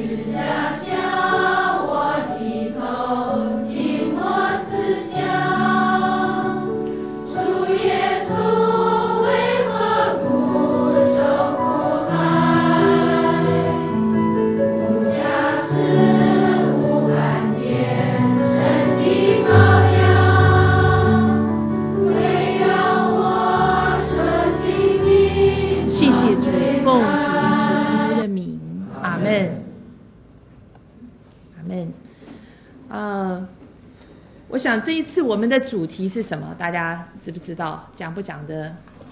我想这一次我们的主题是什么？大家知不知道？讲不讲的？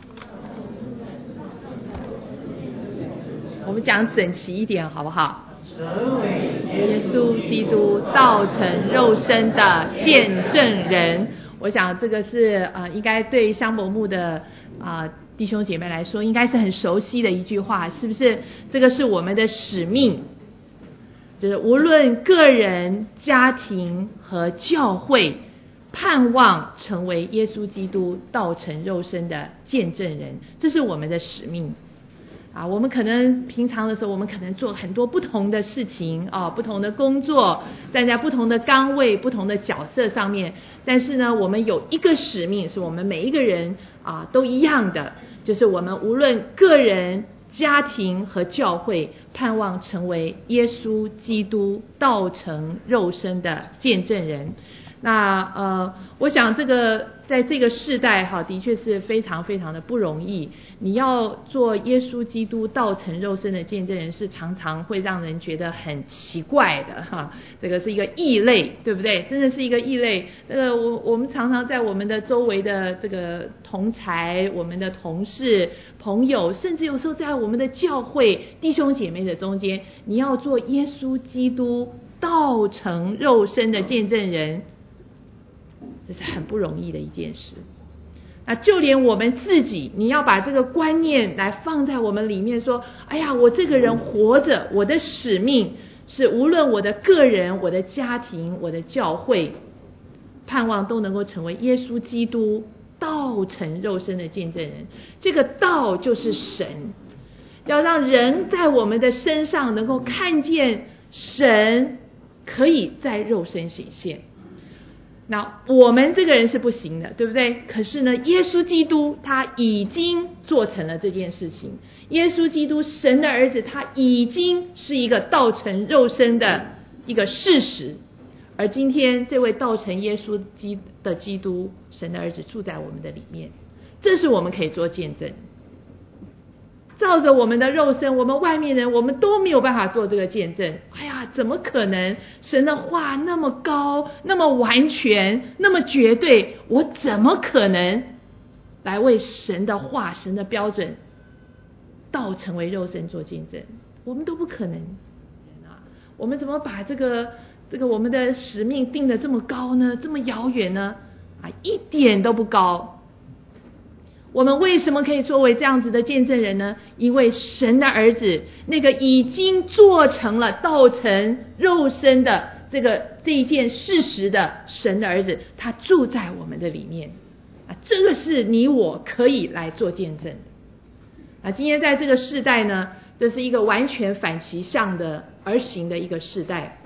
我们讲整齐一点好不好？ 成为耶稣基督道成肉身的见证人。我想这个是应该对香柏木的弟兄姐妹来说，应该是很熟悉的一句话，是不是？这个是我们的使命。就是无论个人、家庭和教会，盼望成为耶稣基督道成肉身的见证人，这是我们的使命。我们可能平常的时候，我们可能做很多不同的事情不同的工作，站在不同的岗位、不同的角色上面。但是呢，我们有一个使命，是我们每一个人都一样的，就是我们无论个人、家庭和教会，盼望成为耶稣基督道成肉身的见证人。那我想这个在这个世代的确是非常非常的不容易。你要做耶稣基督道成肉身的见证人，是常常会让人觉得很奇怪的这个是一个异类，对不对？真的是一个异类。我们常常在我们的周围的这个同侪、我们的同事、朋友，甚至有时候在我们的教会弟兄姐妹的中间，你要做耶稣基督道成肉身的见证人，这是很不容易的一件事。那就连我们自己，你要把这个观念来放在我们里面，说哎呀，我这个人活着，我的使命是无论我的个人、我的家庭、我的教会，盼望都能够成为耶稣基督道成肉身的见证人。这个道就是神，要让人在我们的身上能够看见神可以在肉身显现。那我们这个人是不行的，对不对？可是呢，耶稣基督他已经做成了这件事情。耶稣基督神的儿子，他已经是一个道成肉身的一个事实。而今天这位道成耶稣的基督神的儿子住在我们的里面，这是我们可以做见证。照着我们的肉身，我们外面人，我们都没有办法做这个见证。哎呀，怎么可能？神的话那么高，那么完全，那么绝对，我怎么可能来为神的话、神的标准道成为肉身做见证？我们都不可能我们怎么把这个我们的使命定得这么高呢？这么遥远呢？一点都不高。我们为什么可以作为这样子的见证人呢？因为神的儿子，那个已经做成了道成肉身的这一件事实的神的儿子，他住在我们的里面这个是你我可以来做见证今天在这个世代呢，这是一个完全反其向的而行的一个世代。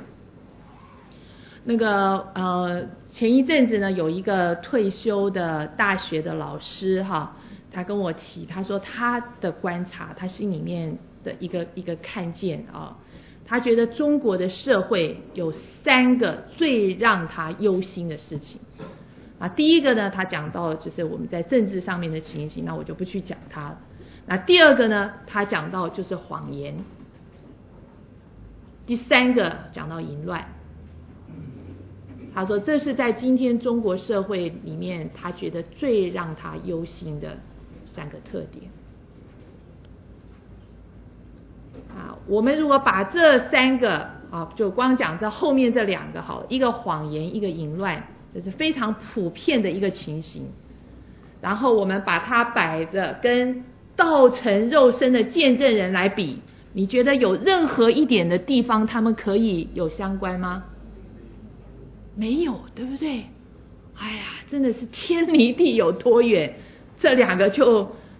前一阵子呢，有一个退休的大学的老师他跟我提，他说他的观察，他心里面的一个看见他觉得中国的社会有3个最让他忧心的事情第一个呢，他讲到就是我们在政治上面的情形，那我就不去讲它了。那第二个呢，他讲到就是谎言。第3个讲到淫乱。他说这是在今天中国社会里面，他觉得最让他忧心的3个特点我们如果把这3个就光讲这后面这2个好了，一个谎言，一个淫乱，这是非常普遍的一个情形。然后我们把它摆着跟道成肉身的见证人来比，你觉得有任何一点的地方他们可以有相关吗？没有，对不对？哎呀，真的是天离地有多远，这2个就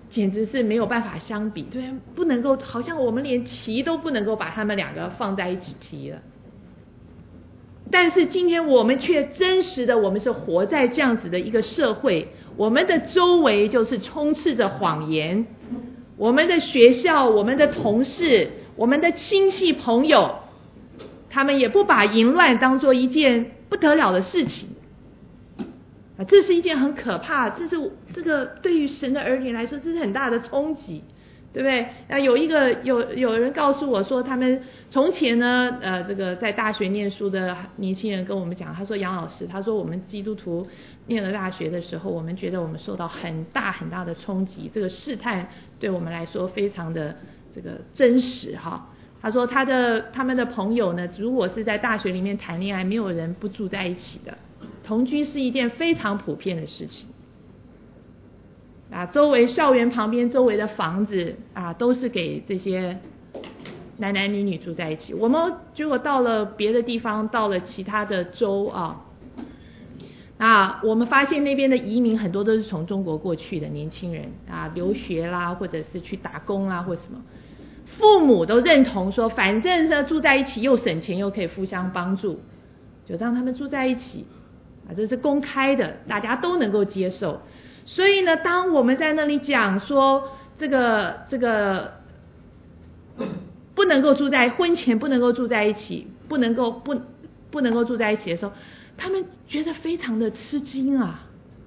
简直是没有办法相比，对，不能够，好像我们连提都不能够把他们两个放在一起提了。但是今天我们却真实的，我们是活在这样子的一个社会，我们的周围就是充斥着谎言，我们的学校、我们的同事、我们的亲戚朋友，他们也不把淫乱当作一件不得了的事情。这是一件很可怕，这个对于神的儿女来说，这是很大的冲击，对不对？那有人告诉我说，他们从前呢，这个在大学念书的年轻人跟我们讲，他说杨老师，他说我们基督徒念了大学的时候，我们觉得我们受到很大很大的冲击，这个试探对我们来说非常的这个真实哈。他说他们的朋友呢，如果是在大学里面谈恋爱，没有人不住在一起的。同居是一件非常普遍的事情啊，周围校园旁边周围的房子啊，都是给这些男男女女住在一起。我们结果到了别的地方，到了其他的州啊，那我们发现那边的移民很多都是从中国过去的年轻人啊，留学啦，或者是去打工啦，或什么。父母都认同说，反正是住在一起又省钱又可以互相帮助，就让他们住在一起。这是公开的，大家都能够接受。所以呢，当我们在那里讲说这个不能够婚前不能够住在一起，不能够住在一起的时候，他们觉得非常的吃惊啊，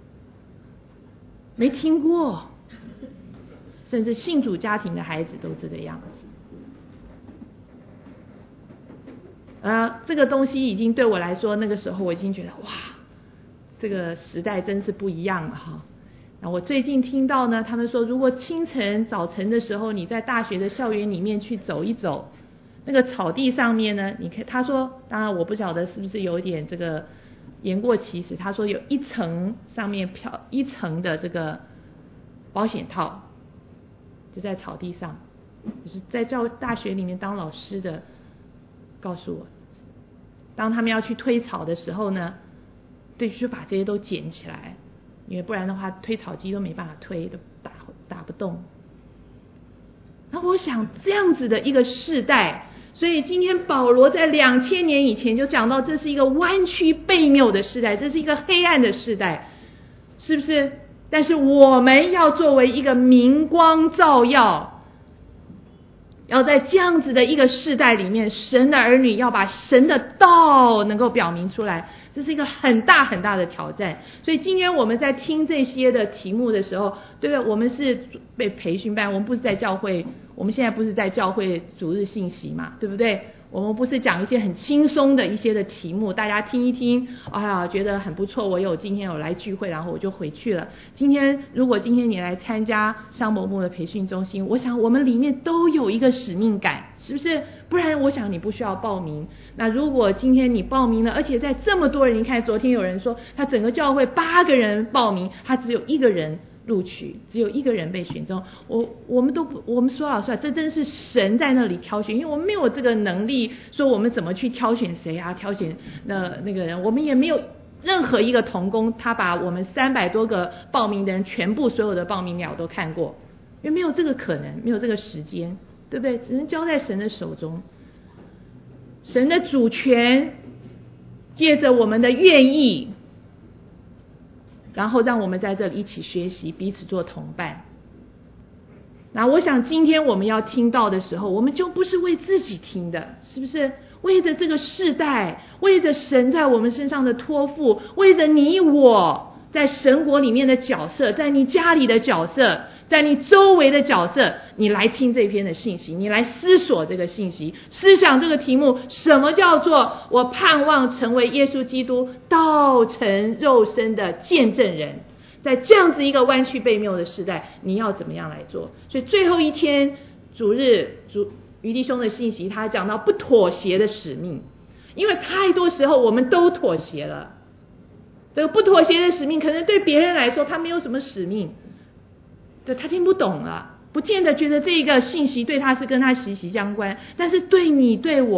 没听过，甚至信主家庭的孩子都这个样子。这个东西已经对我来说，那个时候我已经觉得哇。这个时代真是不一样了哈。那我最近听到呢，他们说如果早晨的时候你在大学的校园里面去走一走，那个草地上面呢，你看他说，当然我不晓得是不是有点这个言过其实，他说有一层上面一层的这个保险套，就在草地上，就是在大学里面当老师的告诉我，当他们要去推草的时候呢，对，就把这些都捡起来，因为不然的话推草机都没办法推，都打不动。那我想这样子的一个世代，所以今天保罗在2000年以前就讲到，这是一个弯曲悖谬的世代，这是一个黑暗的世代，是不是？但是我们要作为一个明光照耀，要在这样子的一个世代里面，神的儿女要把神的道能够表明出来，这是一个很大很大的挑战。所以今天我们在听这些的题目的时候，对不对？我们是被培训班，我们不是在教会，我们现在不是在教会主日信息嘛，对不对？我们不是讲一些很轻松的一些的题目，大家听一听，哎呀，觉得很不错，今天有来聚会，然后我就回去了。如果今天你来参加香柏木的培训中心，我想我们里面都有一个使命感，是不是？不然我想你不需要报名。那如果今天你报名了，而且在这么多人，你看昨天有人说他整个教会8个人报名，他只有1个人录取，只有1个人被选中。我们说老实话，这真是神在那里挑选，因为我们没有这个能力说我们怎么去挑选谁啊，挑选那个人，我们也没有任何一个同工他把我们300多个报名的人全部所有的报名表都看过，因为没有这个可能，没有这个时间，对不对？只能交在神的手中。神的主权借着我们的愿意，然后让我们在这里一起学习，彼此做同伴。那我想今天我们要听到的时候，我们就不是为自己听的，是不是？为着这个世代，为着神在我们身上的托付，为着你我在神国里面的角色，在你家里的角色，在你周围的角色，你来听这篇的信息，你来思索这个信息，思想这个题目，什么叫做我盼望成为耶稣基督道成肉身的见证人。在这样子一个弯曲悖谬的时代，你要怎么样来做？所以最后一天主日于弟兄的信息，他讲到不妥协的使命，因为太多时候我们都妥协了。这个不妥协的使命，可能对别人来说他没有什么使命，对，他听不懂了，不见得觉得这个信息对他是跟他息息相关，但是对你对我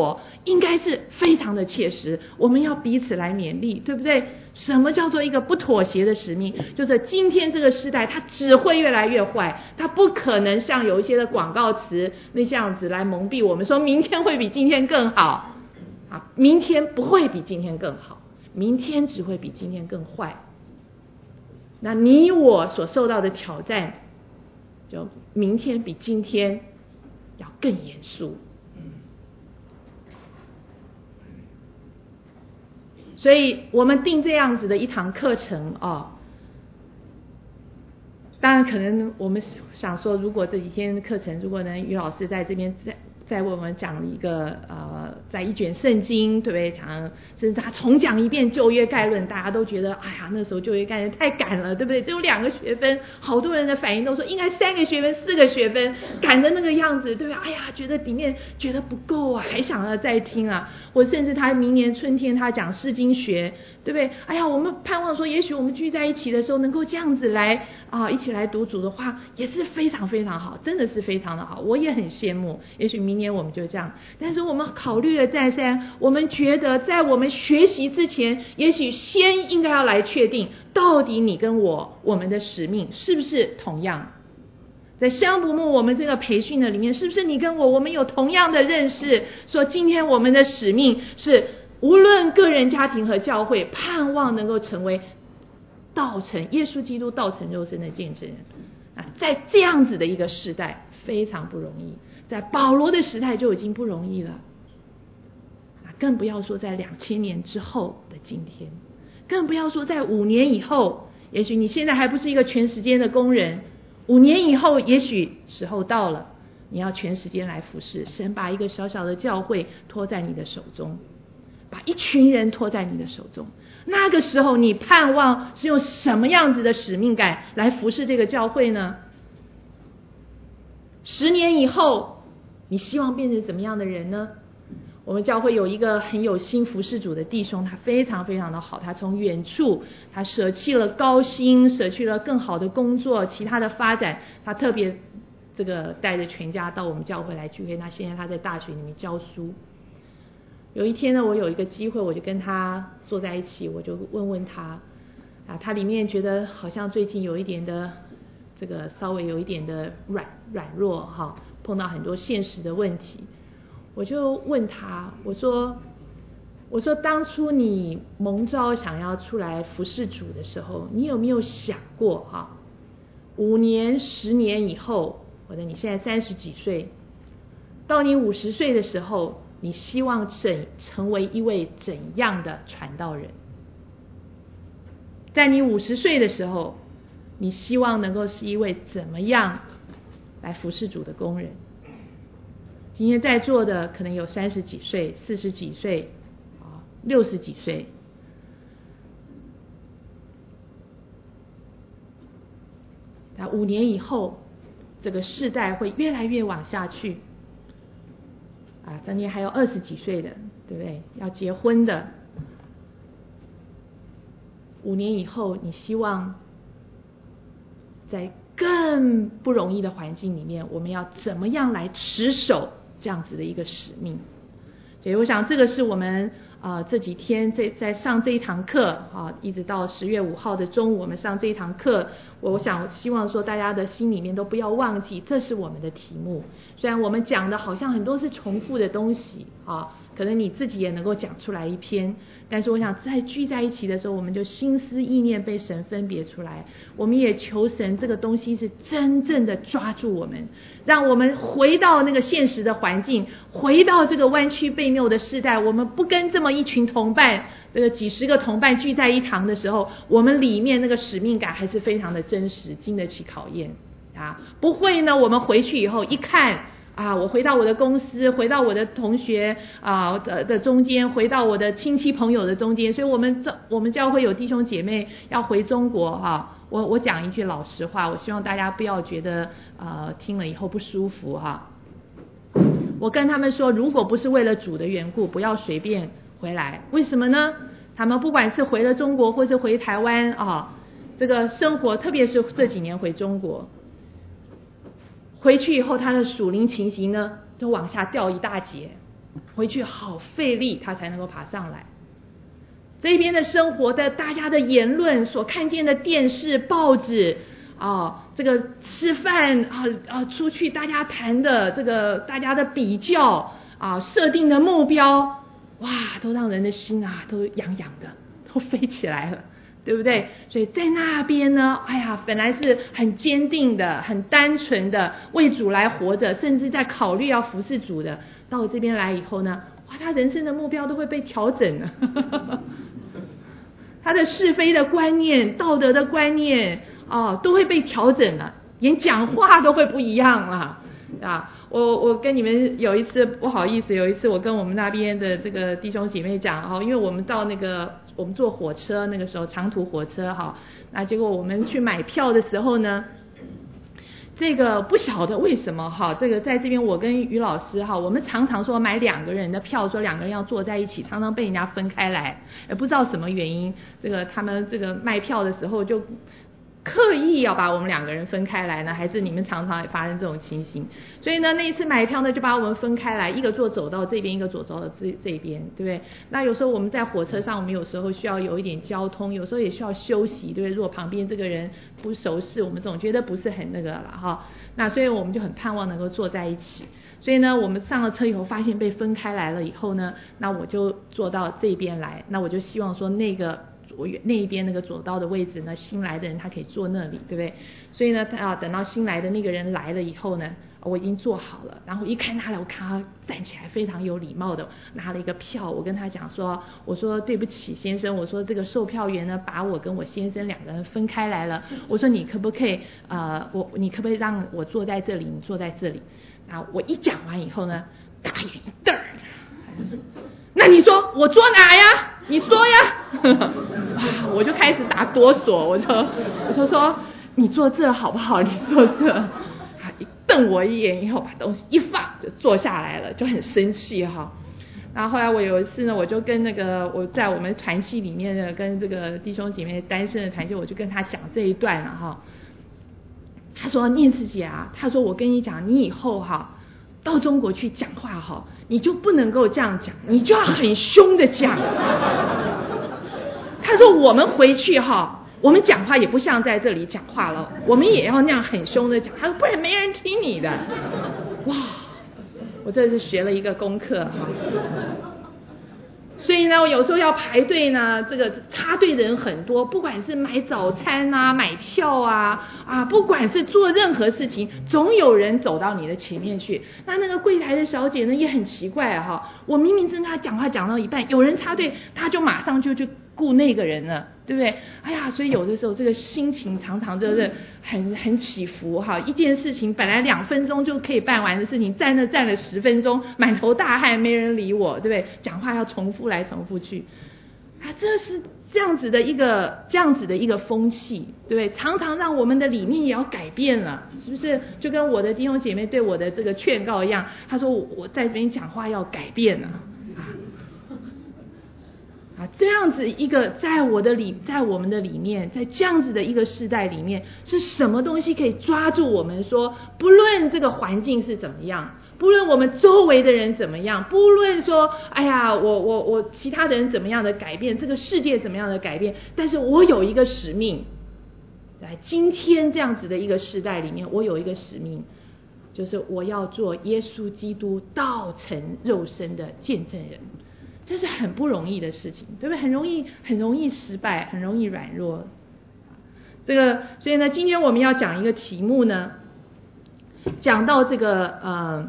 应该是非常的切实，我们要彼此来勉励，对不对？什么叫做一个不妥协的使命？就是今天这个时代它只会越来越坏，它不可能像有一些的广告词那样子来蒙蔽我们，说明天会比今天更好啊，明天不会比今天更好，明天只会比今天更坏。那你我所受到的挑战，就明天比今天要更严肃。所以我们定这样子的一堂课程当然可能我们想说，如果这几天课程，如果呢于老师在这边再为我们讲一个在一卷圣经，对不对？讲甚至他重讲一遍旧约概论，大家都觉得哎呀，那时候旧约概论太赶了，对不对？只有2个学分，好多人的反应都说应该3个学分、4个学分，赶的那个样子，对不对？哎呀，觉得里面觉得不够啊，还想要再听啊。或甚至他明年春天他讲释经学，对不对？哎呀，我们盼望说，也许我们聚在一起的时候，能够这样子来一起来读主的话，也是非常非常好，真的是非常的好，我也很羡慕。也许明年我们就这样，但是我们考虑了再三，我们觉得在我们学习之前，也许先应该要来确定，到底你跟我们的使命是不是同样。在香柏木我们这个培训的里面，是不是你跟我们有同样的认识，说今天我们的使命是无论个人、家庭和教会，盼望能够成为道成耶稣基督道成肉身的见证人在这样子的一个时代非常不容易，在保罗的时代就已经不容易了更不要说在2000年之后的今天，更不要说在5年以后。也许你现在还不是一个全时间的工人，5年以后也许时候到了，你要全时间来服侍神，把一个小小的教会托在你的手中，把一群人托在你的手中。那个时候你盼望是用什么样子的使命感来服侍这个教会呢？10年以后你希望变成怎么样的人呢？我们教会有一个很有心服侍主的弟兄，他非常非常的好，他从远处他舍弃了高薪，舍弃了更好的工作，其他的发展，他特别这个带着全家到我们教会来聚会。那现在他在大学里面教书。有一天呢，我有一个机会，我就跟他坐在一起，我就问他他里面觉得好像最近有一点的这个稍微有一点的软弱碰到很多现实的问题。我就问他，我说当初你蒙召想要出来服侍主的时候，你有没有想过5年10年以后，或者你现在30几岁，到你50岁的时候，你希望成为一位怎样的传道人？在你50岁的时候，你希望能够是一位怎么样来服侍主的工人？今天在座的可能有30几岁、40几岁、60几岁。那5年以后，这个世代会越来越往下去。当年还有20几岁的，对不对？要结婚的。5年以后，你希望在更不容易的环境里面，我们要怎么样来持守这样子的一个使命？所以我想这个是我们这几天在上这一堂课一直到10月5号的中午，我们上这一堂课，我想希望说大家的心里面都不要忘记，这是我们的题目。虽然我们讲的好像很多是重复的东西可能你自己也能够讲出来一篇，但是我想在聚在一起的时候，我们就心思意念被神分别出来，我们也求神这个东西是真正的抓住我们，让我们回到那个现实的环境，回到这个弯曲背谬的世代，我们不跟这么一群同伴，这个几十个同伴聚在一堂的时候，我们里面那个使命感还是非常的真实，经得起考验不会呢，我们回去以后一看我回到我的公司，回到我的同学的中间，回到我的亲戚朋友的中间，所以我们教会有弟兄姐妹要回中国我讲一句老实话，我希望大家不要觉得听了以后不舒服我跟他们说，如果不是为了主的缘故，不要随便回来。为什么呢？他们不管是回了中国或是回台湾这个生活，特别是这几年回中国，回去以后他的属灵情形呢都往下掉一大截回去好费力，他才能够爬上来。这边的生活的大家的言论，所看见的电视、报纸这个吃饭出去大家谈的这个大家的比较设定的目标，哇，都让人的心都痒痒的，都飞起来了，对不对？所以在那边呢，本来是很坚定的、很单纯的为主来活着，甚至在考虑要服侍主的，到了这边来以后呢，哇，他人生的目标都会被调整了。他的是非的观念、道德的观念都会被调整了，连讲话都会不一样了我跟你们有一次不好意思，有一次我跟我们那边的这个弟兄姐妹讲因为我们到我们坐火车，那个时候长途火车那结果我们去买票的时候呢，这个不晓得为什么这个在这边我跟于老师我们常常说买2个人的票，说2个人要坐在一起，常常被人家分开来，也不知道什么原因，这个他们这个卖票的时候就刻意要把我们2个人分开来呢，还是你们常常也发生这种情形？所以呢，那一次买票呢，就把我们分开来，一个走到这边，一个走到这边，对不对？那有时候我们在火车上，我们有时候需要有一点交通，有时候也需要休息，对不对？如果旁边这个人不熟识，我们总觉得不是很那个了那所以我们就很盼望能够坐在一起。所以呢，我们上了车以后发现被分开来了以后呢，那我就坐到这边来，那我就希望说那一边那个左道的位置呢，新来的人他可以坐那里，对不对？所以呢，等到新来的那个人来了以后呢，我已经坐好了，然后一看他来，我看他站起来非常有礼貌的拿了一个票，我跟他讲说，我说对不起先生，我说这个售票员呢把我跟我先生2个人分开来了，我说你可不可以你可不可以让我坐在这里，你坐在这里？然后我一讲完以后呢，大眼一瞪，那你说我坐哪呀？你说呀。我就开始打哆嗦，我就说你坐这好不好？你坐这。一瞪我一眼以后，把东西一放就坐下来了，就很生气然后后来我有一次呢，我就跟我在我们团契里面的跟这个弟兄姐妹单身的团契，我就跟他讲这一段了他说念慈姐他说我跟你讲，你以后到中国去讲话你就不能够这样讲，你就要很凶的讲。他说我们回去我们讲话也不像在这里讲话了，我们也要那样很凶的讲。他说不然没人听你的。哇，我这是学了一个功课所以呢，我有时候要排队呢，这个插队的人很多，不管是买早餐买票不管是做任何事情，总有人走到你的前面去。那个柜台的小姐呢也很奇怪我明明跟她讲话讲到一半，有人插队，她就马上就去顾那个人了，对不对？所以有的时候这个心情常常就是很起伏一件事情本来2分钟就可以办完的事情，站了10分钟，满头大汗，没人理我，对不对？讲话要重复来重复去这是这样子的一个风气，对不对？常常让我们的理念也要改变了，是不是？就跟我的弟兄姐妹对我的这个劝告一样，他说我在这边讲话要改变了这样子一个在我们的里面，在这样子的一个世代里面，是什么东西可以抓住我们说，不论这个环境是怎么样，不论我们周围的人怎么样，不论说我其他的人怎么样的改变，这个世界怎么样的改变，但是我有一个使命，在今天这样子的一个世代里面，我有一个使命，就是我要做耶稣基督道成肉身的见证人。这是很不容易的事情，对不对？很容易失败，很容易软弱。所以呢，今天我们要讲一个题目呢，讲到这个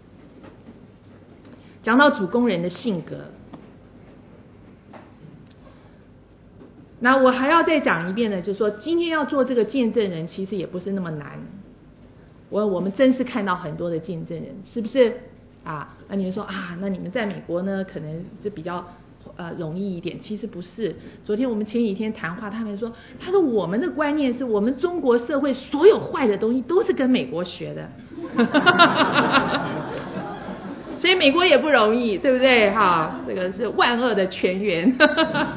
讲到主工人的性格。那我还要再讲一遍呢，就是说今天要做这个见证人，其实也不是那么难。我们真是看到很多的见证人，是不是？那你们说那你们在美国呢，可能是比较容易一点，其实不是。昨天我们前几天谈话，他说我们的观念是我们中国社会所有坏的东西都是跟美国学的，所以美国也不容易，对不对？这个是万恶的泉源。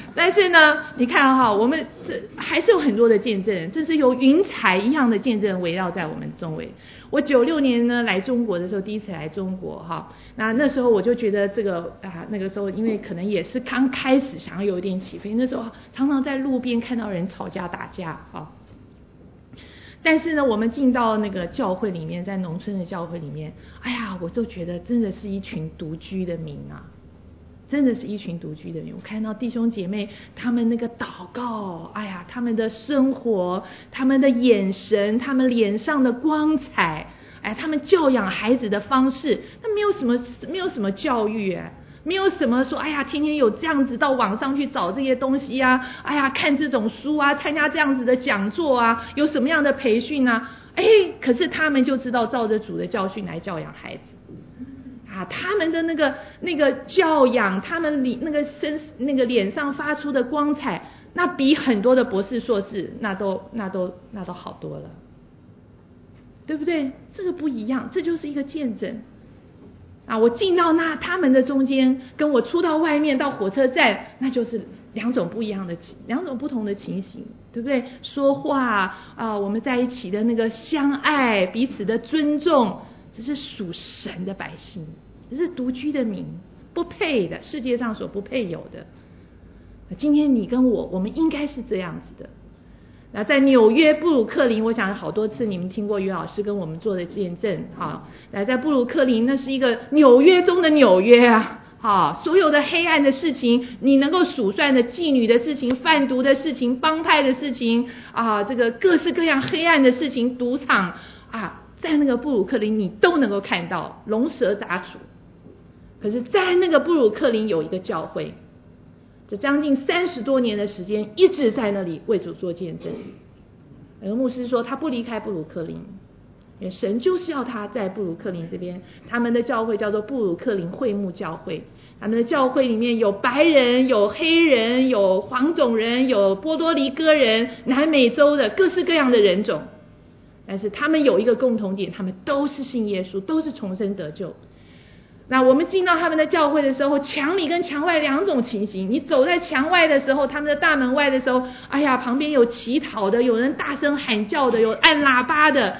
但是呢，你看哈，我们这还是有很多的见证人，这是有云彩一样的见证人围绕在我们周围。我96年呢来中国的时候，第一次来中国哈，那时候我就觉得这个那个时候因为可能也是刚开始想要有一点起飞，那时候常常在路边看到人吵架打架哈。但是呢，我们进到那个教会里面，在农村的教会里面，哎呀，我就觉得真的是一群独居的民啊，真的是一群独居的民。我看到弟兄姐妹他们那个祷告，哎呀，他们的生活，他们的眼神，他们脸上的光彩，哎，他们教养孩子的方式，那没有什么教育哎。没有什么说，哎呀，天天有这样子到网上去找这些东西啊，哎呀，看这种书啊，参加这样子的讲座啊，有什么样的培训啊？哎，可是他们就知道照着主的教训来教养孩子啊，他们的那个教养，他们那个脸上发出的光彩，那比很多的博士硕士那都好多了，对不对？这个不一样，这就是一个见证。我进到他们的中间，跟我出到外面到火车站，那就是两种不同的情形，对不对？说话我们在一起的那个相爱，彼此的尊重，这是属神的百姓，这是独居的民，不配的，世界上所不配有的。今天你跟我们应该是这样子的。那在纽约布鲁克林，我想好多次你们听过于老师跟我们做的见证，那在布鲁克林，那是一个纽约中的纽约啊，所有的黑暗的事情，你能够数算的妓女的事情、贩毒的事情、帮派的事情这个各式各样黑暗的事情、赌场在那个布鲁克林你都能够看到，龙蛇杂处。可是在那个布鲁克林有一个教会，这将近30多年的时间一直在那里为主做见证。有个牧师说他不离开布鲁克林，因为神就是要他在布鲁克林这边。他们的教会叫做布鲁克林会幕教会，他们的教会里面有白人，有黑人，有黄种人，有波多黎各人，南美洲的各式各样的人种。但是他们有一个共同点，他们都是信耶稣，都是重生得救。那我们进到他们的教会的时候，墙里跟墙外两种情形。你走在墙外的时候，他们的大门外的时候，哎呀，旁边有乞讨的，有人大声喊叫的，有按喇叭的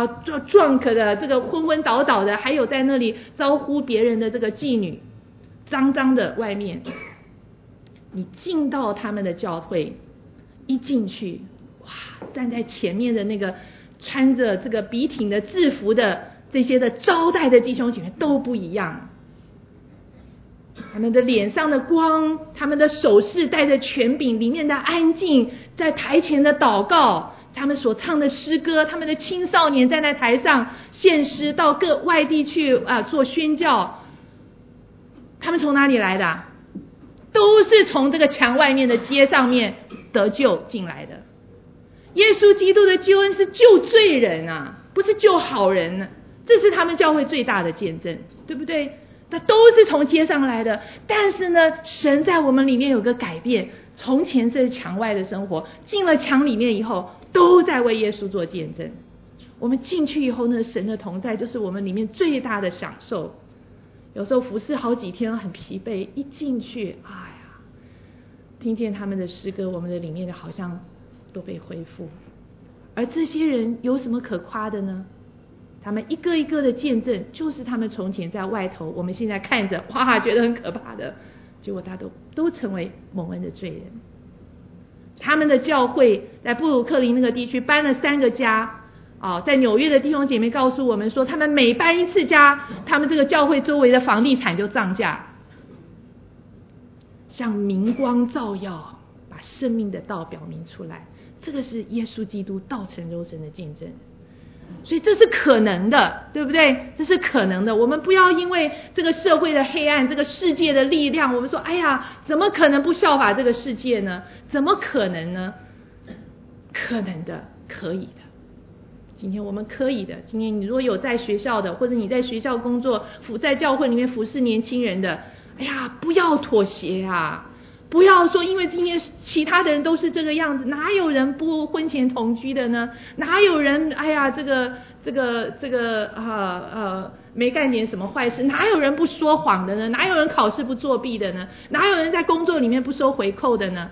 drunk 的，这个昏昏倒倒的，还有在那里招呼别人的这个妓女，脏脏的外面。你进到他们的教会，一进去，哇，站在前面的那个穿着这个笔挺的制服的这些的招待的弟兄姐妹都不一样，他们的脸上的光，他们的手势带着权柄，里面的安静，在台前的祷告，他们所唱的诗歌，他们的青少年站在台上献诗，到各外地去做宣教。他们从哪里来的？都是从这个墙外面的街上面得救进来的。耶稣基督的救恩是救罪人不是救好人这是他们教会最大的见证，对不对？那都是从街上来的。但是呢，神在我们里面有个改变，从前是墙外的生活，进了墙里面以后，都在为耶稣做见证。我们进去以后呢，神的同在就是我们里面最大的享受。有时候服侍好几天很疲惫，一进去，哎呀，听见他们的诗歌，我们的里面好像都被恢复。而这些人有什么可夸的呢？他们一个一个的见证，就是他们从前在外头，我们现在看着哇觉得很可怕的，结果他都成为蒙恩的罪人。他们的教会在布鲁克林那个地区搬了3个家在纽约的弟兄姐妹告诉我们说，他们每搬一次家，他们这个教会周围的房地产就涨价，像明光照耀，把生命的道表明出来。这个是耶稣基督道成肉身的见证。所以这是可能的，对不对？这是可能的。我们不要因为这个社会的黑暗，这个世界的力量，我们说哎呀，怎么可能不效法这个世界呢？怎么可能呢？可能的，可以的。今天我们可以的。今天你如果有在学校的，或者你在学校工作，在教会里面服侍年轻人的，哎呀，不要妥协不要说因为今天其他的人都是这个样子，哪有人不婚前同居的呢？哪有人哎呀这个没干点什么坏事？哪有人不说谎的呢？哪有人考试不作弊的呢？哪有人在工作里面不收回扣的呢？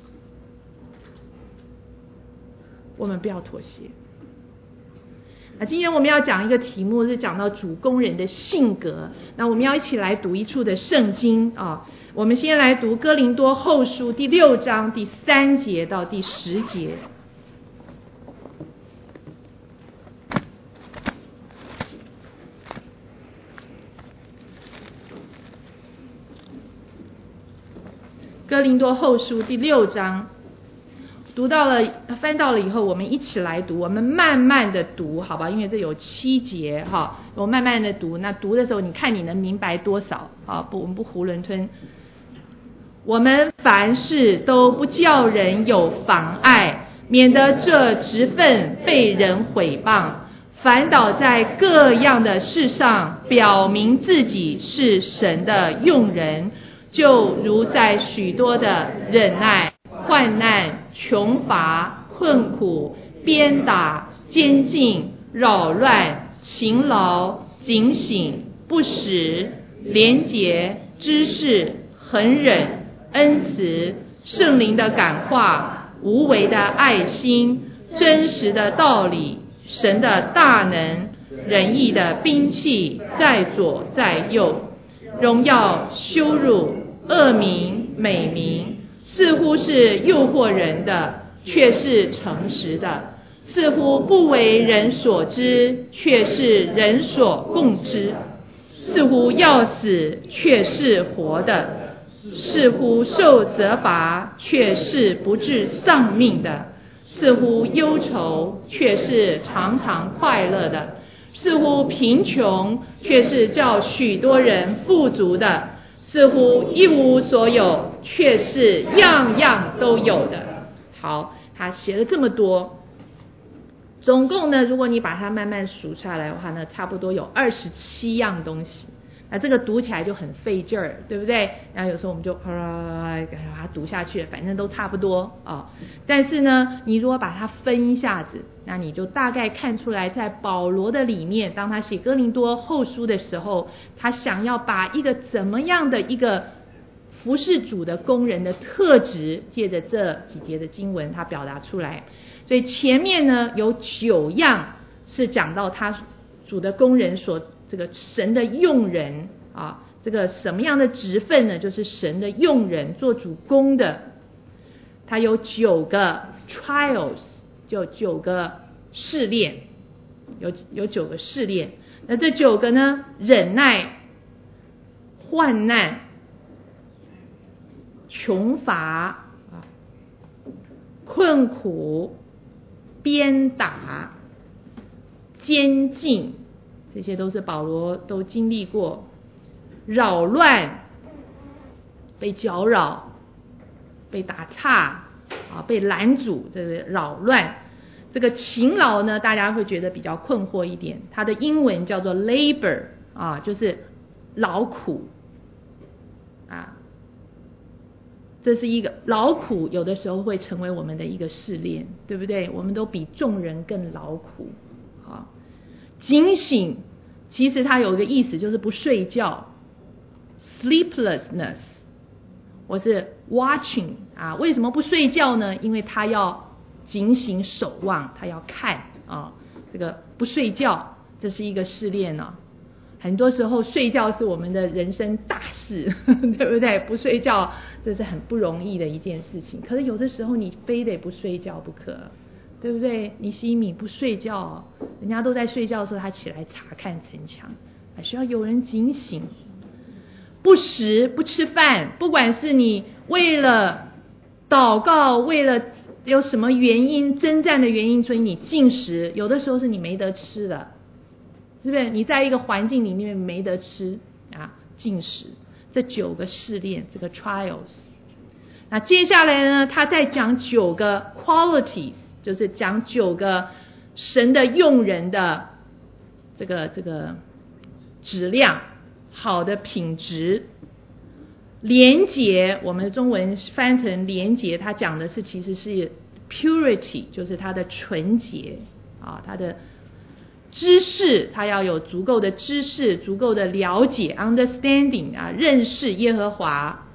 我们不要妥协。那今天我们要讲一个题目，是讲到主工人的性格。那我们要一起来读一处的圣经啊。我们先来读哥林多后书第6章第3节到第10节。哥林多后书第6章，翻到了以后，我们一起来读，我们慢慢的读，好吧？因为这有7节哈，我慢慢的读。那读的时候，你看你能明白多少啊？我们不囫囵吞。我们凡事都不叫人有妨碍，免得这职分被人毁谤，反倒在各样的事上表明自己是神的用人，就如在许多的忍耐、患难、穷乏、困苦、鞭打、监禁、扰乱、勤劳、警醒、不时、廉洁、知识、恒忍、恩慈、圣灵的感化、无为的爱心、真实的道理、神的大能、仁义的兵器，在左在右，荣耀、羞辱、恶名、美名，似乎是诱惑人的，却是诚实的；似乎不为人所知，却是人所共知；似乎要死，却是活的；似乎受责罚，却是不致丧命的；似乎忧愁，却是常常快乐的；似乎贫穷，却是叫许多人富足的；似乎一无所有，却是样样都有的。好，他写了这么多，总共呢，如果你把它慢慢数出来的话呢，差不多有27样东西。那这个读起来就很费劲儿，对不对？然后有时候我们就把它读下去，反正都差不多啊。但是呢，你如果把它分一下子，那你就大概看出来，在保罗的里面，当他写哥林多后书的时候，他想要把一个怎么样的一个服事主的工人的特质，借着这几节的经文，他表达出来。所以前面呢有9样是讲到他主的工人所这个神的用人啊，这个什么样的职分呢？就是神的用人，做主工的。他有9个 trials， 就9个试炼，有9个试炼。那这9个呢，忍耐、患难、穷乏、困苦、鞭打、监禁，这些都是保罗都经历过。扰乱，被搅扰，被打岔被拦阻，这个扰乱。这个勤劳呢，大家会觉得比较困惑一点，它的英文叫做 labor 就是劳苦这是一个劳苦，有的时候会成为我们的一个试炼，对不对？我们都比众人更劳苦警醒，其实它有一个意思，就是不睡觉 sleeplessness， 或是 watching 为什么不睡觉呢？因为他要警醒守望，他要看这个不睡觉，这是一个试炼很多时候睡觉是我们的人生大事对不对？不睡觉这是很不容易的一件事情，可是有的时候你非得不睡觉不可，对不对？尼西米不睡觉，人家都在睡觉的时候他起来查看城墙，还需要有人警醒。不食不吃饭，不管是你为了祷告，为了有什么原因征战的原因，所以你禁食，有的时候是你没得吃的，是不是？你在一个环境里面没得吃禁食。这9个试炼，这个 trials。 那接下来呢，他再讲9个 qualities， 就是讲9个神的用人的这个质量，好的品质。 廉洁，我们中文翻成廉洁，它讲的是其实是 purity， 就是它的纯洁啊，它的知识，它要有足够的知识，足够的了解 understanding 啊，认识耶和华，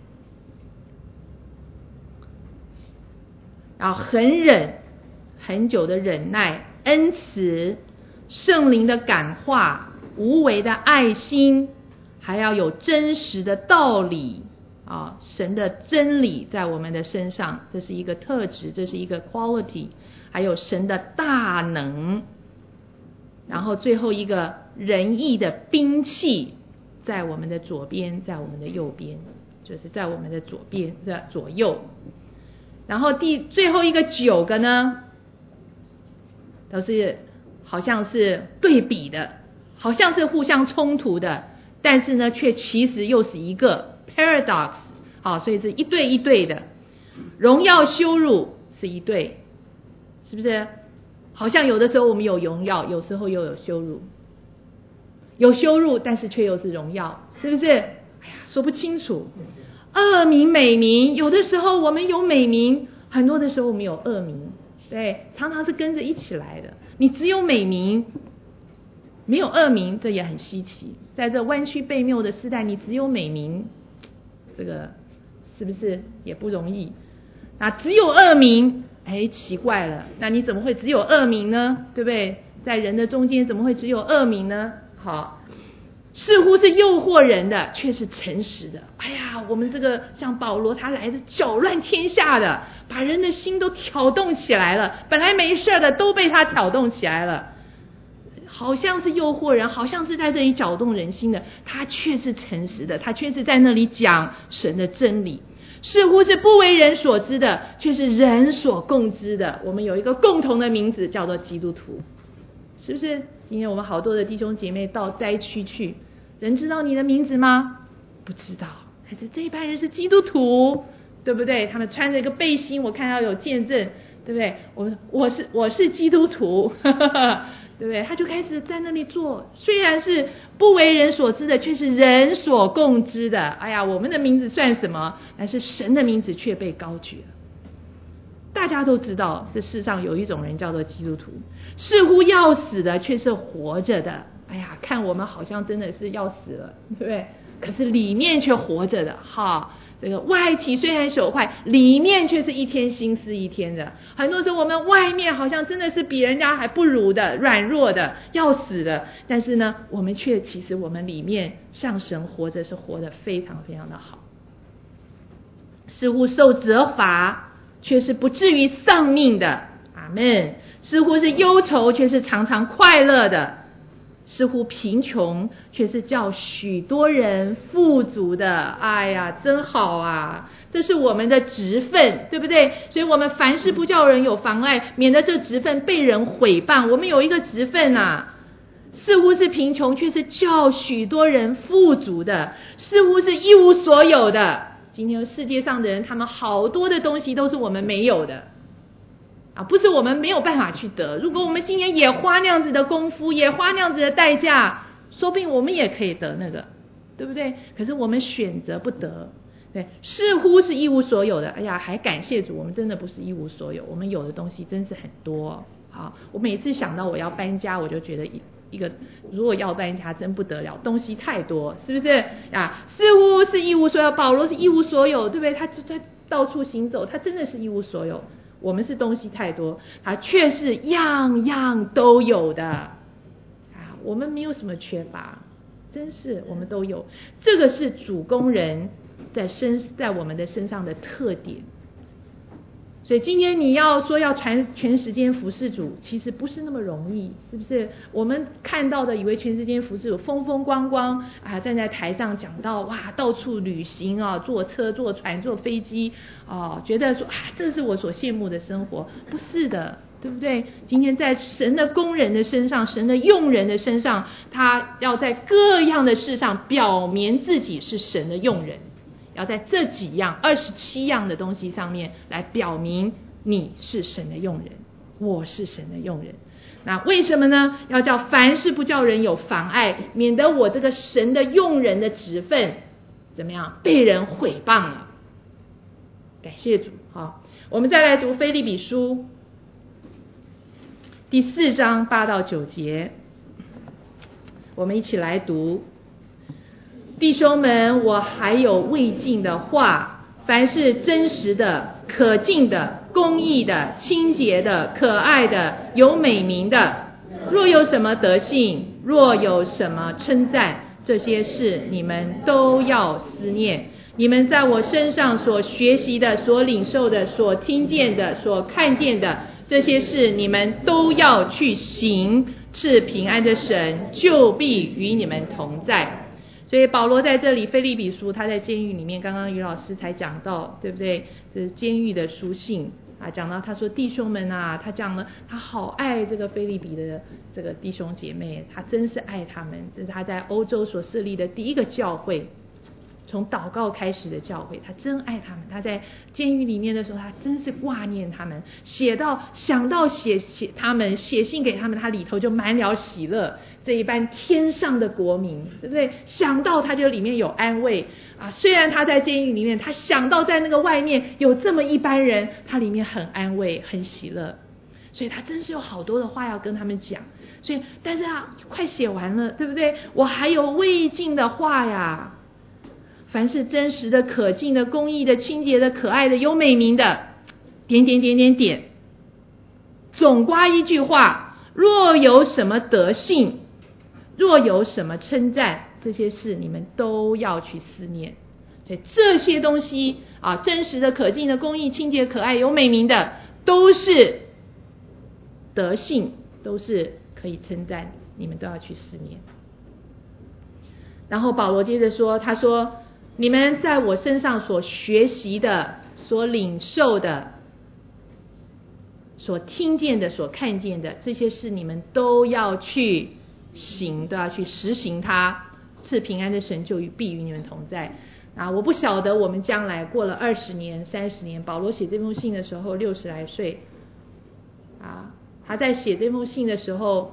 然后恒忍，很久的忍耐，恩慈，圣灵的感化，无为的爱心，还要有真实的道理啊，神的真理在我们的身上，这是一个特质，这是一个 quality， 还有神的大能，然后最后一个仁义的兵器在我们的左边，在我们的右边，就是在我们的左边的左右。然后最后一个9个呢，都是好像是对比的，好像是互相冲突的，但是呢却其实又是一个 paradox， 好，所以是一对一对的。荣耀羞辱是一对，是不是？好像有的时候我们有荣耀，有时候又有羞辱，有羞辱但是却又是荣耀，是不是？哎呀，说不清楚。恶名美名，有的时候我们有美名，很多的时候我们有恶名，对，常常是跟着一起来的。你只有美名没有恶名，这也很稀奇。在这弯曲悖谬的时代，你只有美名，这个是不是也不容易？那只有恶名，哎，奇怪了，那你怎么会只有恶名呢？对不对？在人的中间怎么会只有恶名呢？好，似乎是诱惑人的，却是诚实的。哎呀，我们这个像保罗，他来的搅乱天下的，把人的心都挑动起来了，本来没事的都被他挑动起来了，好像是诱惑人，好像是在这里搅动人心的，他却是诚实的，他却是在那里讲神的真理。似乎是不为人所知的，却是人所共知的。我们有一个共同的名字叫做基督徒，是不是？今天我们好多的弟兄姐妹到灾区去，人知道你的名字吗？不知道，还是这一班人是基督徒，对不对？他们穿着一个背心，我看到有见证，对不对？我是基督徒，对不对？他就开始在那里做，虽然是不为人所知的，却是人所共知的。哎呀，我们的名字算什么？但是神的名字却被高举了。大家都知道，这世上有一种人叫做基督徒，似乎要死的，却是活着的。哎呀，看我们好像真的是要死了，对不对？可是里面却活着的，哈。这个外体虽然朽坏，里面却是一天新似一天的。很多时候我们外面好像真的是比人家还不如的，软弱的，要死的，但是呢，我们却其实我们里面向神活着是活得非常非常的好。似乎受责罚，却是不至于丧命的，阿们。似乎是忧愁，却是常常快乐的。似乎贫穷，却是叫许多人富足的。哎呀，真好啊！这是我们的职分，对不对？所以我们凡事不叫人有妨碍，免得这职分被人毁谤。我们有一个职分啊，似乎是贫穷，却是叫许多人富足的。似乎是一无所有的。今天世界上的人，他们好多的东西都是我们没有的。不是我们没有办法去得，如果我们今天也花那样子的功夫，也花那样子的代价，说不定我们也可以得那个，对不对？可是我们选择不得，对，似乎是一无所有的。哎呀，还感谢主，我们真的不是一无所有，我们有的东西真是很多。好，我每次想到我要搬家，我就觉得一个如果要搬家真不得了，东西太多，是不是啊？似乎是一无所有，保罗是一无所有，对不对？他到处行走，他真的是一无所有。我们是东西太多，他却是样样都有的啊！我们没有什么缺乏，真是我们都有。这个是主工人在我们的身上的特点。所以今天你要说要全时间服侍主，其实不是那么容易，是不是？我们看到的以为全时间服侍主风风光光啊，站在台上讲到哇，到处旅行啊，坐车、坐船、坐飞机啊，觉得说啊，这是我所羡慕的生活，不是的，对不对？今天在神的工人的身上，神的用人的身上，他要在各样的事上表明自己是神的用人。要在这几样27样的东西上面来表明你是神的用人，我是神的用人。那为什么呢？要叫凡事不叫人有妨碍，免得我这个神的用人的职分怎么样被人毁谤了。感谢主。好，我们再来读腓立比书第4章8到9节，我们一起来读。弟兄们，我还有未尽的话，凡是真实的、可敬的、公义的、清洁的、可爱的、有美名的，若有什么德性，若有什么称赞，这些事你们都要思念。你们在我身上所学习的、所领受的、所听见的、所看见的，这些事你们都要去行，赐平安的神就必与你们同在。所以保罗在这里腓立比书，他在监狱里面，刚刚于老师才讲到，对不对？这是监狱的书信啊，讲到他说弟兄们啊，他讲了他好爱这个腓立比的这个弟兄姐妹，他真是爱他们。这是他在欧洲所设立的第一个教会，从祷告开始的教会，他真爱他们。他在监狱里面的时候，他真是挂念他们，想到写他们，写信给他们，他里头就满了喜乐。这一般天上的国民，对不对？想到他就里面有安慰啊。虽然他在监狱里面，他想到在那个外面有这么一般人，他里面很安慰，很喜乐。所以他真是有好多的话要跟他们讲。所以，但是快写完了，对不对？我还有未尽的话呀。凡是真实的、可敬的、公义的、清洁的、可爱的、有美名的，点点点点点，总括一句话：若有什么德性，若有什么称赞，这些事你们都要去思念。所以这些东西啊，真实的、可敬的、公义、清洁、可爱、有美名的，都是德性，都是可以称赞，你们都要去思念。然后保罗接着说，他说你们在我身上所学习的、所领受的、所听见的、所看见的，这些事你们都要去行，都要去实行它。赐平安的神就必与你们同在。啊，我不晓得我们将来过了20年、30年，保罗写这封信的时候60来岁，啊，他在写这封信的时候，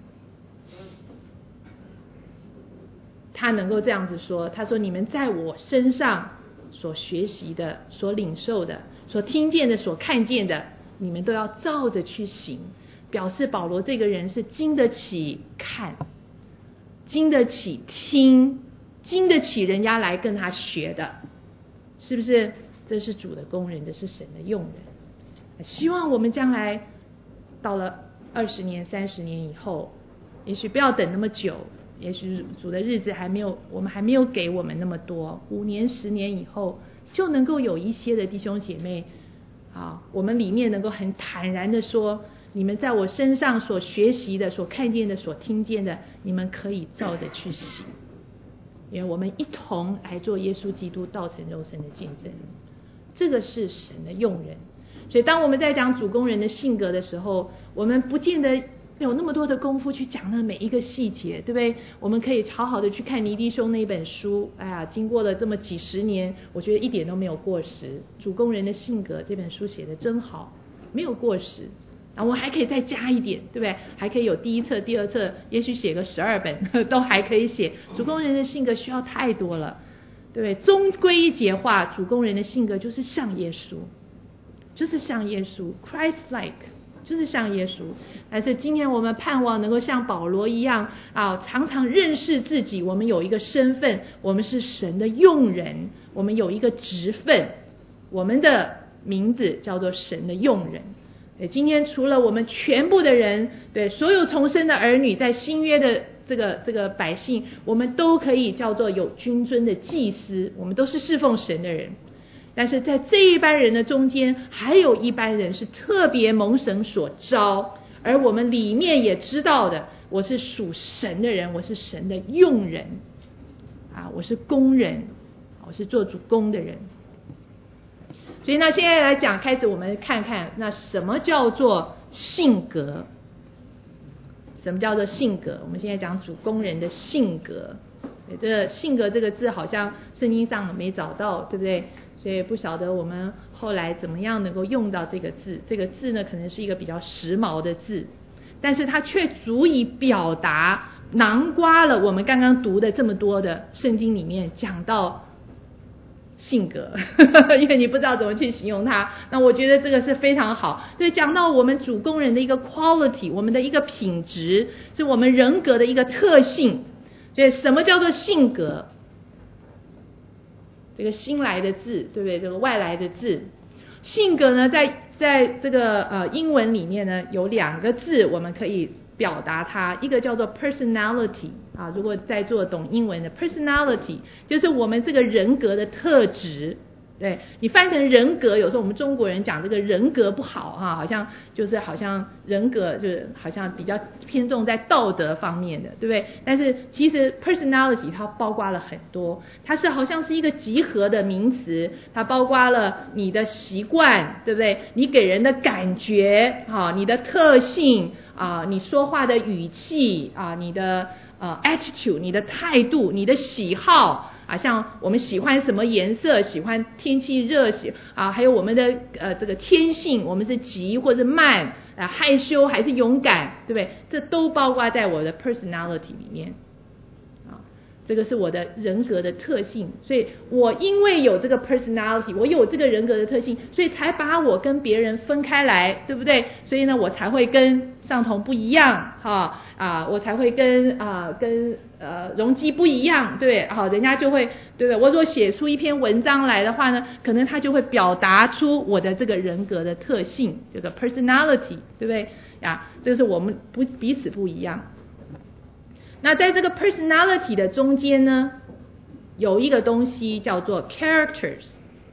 他能够这样子说，他说你们在我身上所学习的、所领受的、所听见的、所看见的，你们都要照着去行。表示保罗这个人是经得起看，经得起听，经得起人家来跟他学的，是不是？这是主的工人，这是神的用人。希望我们将来到了20年、30年以后，也许不要等那么久，也许主的日子我们还没有给我们那么多，5年、10年以后，就能够有一些的弟兄姐妹啊，我们里面能够很坦然的说，你们在我身上所学习的、所看见的、所听见的，你们可以照着去行。因为我们一同来做耶稣基督道成肉身的见证，这个是神的用人。所以当我们在讲主工人的性格的时候，我们不见得有那么多的功夫去讲那每一个细节，对不对？我们可以好好的去看尼弟兄那本书，哎呀，经过了这么几十年，我觉得一点都没有过时。主工人的性格这本书写得真好，没有过时。然后我还可以再加一点，对不对？还可以有第1册、第2册，也许写个12本都还可以写。主工人的性格需要太多了，对不对？终归一节话，主工人的性格就是像耶稣，就是像耶稣 ，Christ-like， 就是像耶稣。但是今天我们盼望能够像保罗一样啊，常常认识自己，我们有一个身份，我们是神的用人，我们有一个职分，我们的名字叫做神的用人。今天除了我们全部的人，对所有重生的儿女，在新约的这个百姓，我们都可以叫做有君尊的祭司，我们都是侍奉神的人。但是在这一班人的中间，还有一班人是特别蒙神所召，而我们里面也知道的，我是属神的人，我是神的用人啊，我是工人，我是做主工的人。所以呢，现在来讲，开始我们看看那什么叫做性格？什么叫做性格？我们现在讲主工人的性格。这性格这个字好像圣经上没找到，对不对？所以不晓得我们后来怎么样能够用到这个字。这个字呢，可能是一个比较时髦的字，但是它却足以表达囊括了我们刚刚读的这么多的圣经里面讲到性格因为你不知道怎么去形容它。那我觉得这个是非常好。所以讲到我们主工人的一个 quality， 我们的一个品质，是我们人格的一个特性。所以什么叫做性格？这个新来的字，对不对？这个外来的字，性格呢，在这个英文里面呢，有2个字我们可以表达它，一个叫做 personality 啊，如果在座懂英文的 personality 就是我们这个人格的特质。对，你翻成人格，有时候我们中国人讲这个人格不好哈，好像人格就是好像比较偏重在道德方面的，对不对？但是其实 personality 它包括了很多，它是好像是一个集合的名词，它包括了你的习惯，对不对？你给人的感觉啊，你的特性啊，你说话的语气啊，你的attitude， 你的态度，你的喜好。像我们喜欢什么颜色，喜欢天气热还有我们的这个天性，我们是急或者慢，害羞还是勇敢，对不对？这都包括在我的 personality 里面。这个是我的人格的特性，所以我因为有这个 personality， 我有这个人格的特性，所以才把我跟别人分开来，对不对？所以呢，我才会跟上同不一样，我才会跟容积不一样，对，人家就会，对不对？我如果写出一篇文章来的话呢，可能他就会表达出我的这个人格的特性，这个 personality， 对不对？这是我们彼此不一样。那在这个 personality 的中间呢，有一个东西叫做 characters，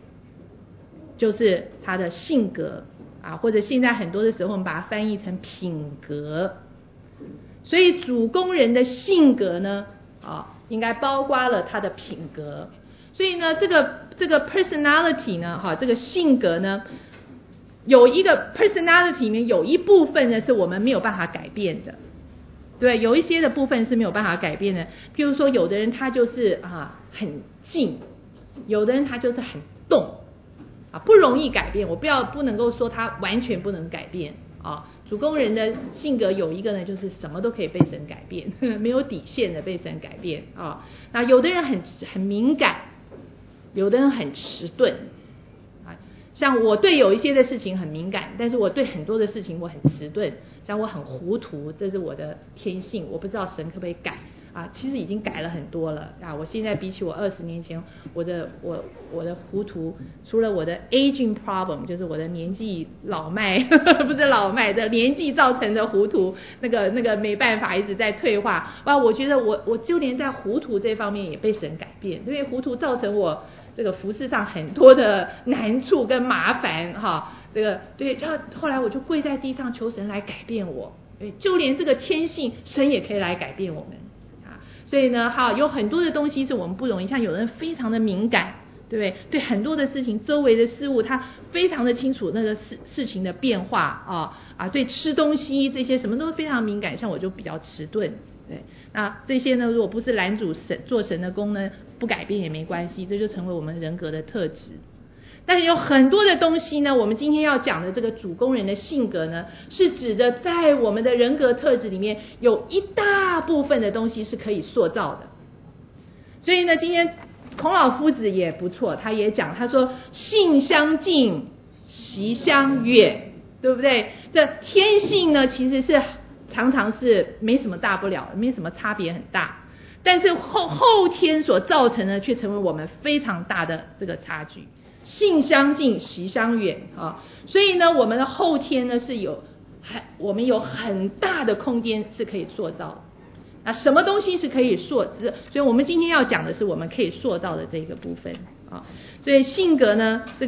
就是他的性格或者现在很多的时候我们把它翻译成品格。所以主工人的性格呢应该包括了他的品格。所以呢这个 personality 呢这个性格呢，有一个 personality 里面有一部分呢是我们没有办法改变的。对，有一些的部分是没有办法改变的。譬如说有的人他就是很静，有的人他就是很动不容易改变。我不能够说他完全不能改变主工人的性格有一个呢，就是什么都可以被神改变，没有底线的被神改变那有的人很敏感，有的人很迟钝像我对有一些的事情很敏感，但是我对很多的事情我很迟钝，像我很糊涂，这是我的天性，我不知道神可不可以改其实已经改了很多了我现在比起我20年前我的糊涂，除了我的 aging problem， 就是我的年纪老迈不是老迈的年纪造成的糊涂，那个没办法一直在退化我觉得我就连在糊涂这方面也被神改变，因为糊涂造成我这个服事上很多的难处跟麻烦这个对，后来我就跪在地上求神来改变我，就连这个天性神也可以来改变我们所以呢有很多的东西是我们不容易，像有人非常的敏感，对不对？对很多的事情周围的事物他非常的清楚那个事情的变化对吃东西这些什么都非常敏感，像我就比较迟钝对，那这些呢如果不是拦阻做神的工呢，不改变也没关系，这就成为我们人格的特质。但是有很多的东西呢，我们今天要讲的这个主工人的性格呢，是指着在我们的人格特质里面有一大部分的东西是可以塑造的。所以呢今天孔老夫子也不错，他也讲，他说性相近习相远，对不对？这天性呢其实是常常是没什么大不了，没什么差别很大，但是后天所造成的却成为我们非常大的这个差距。性相近习相远所以呢我们的后天呢我们有很大的空间是可以塑造的。那什么东西是可以塑造？所以我们今天要讲的是我们可以塑造的这个部分所以性格呢这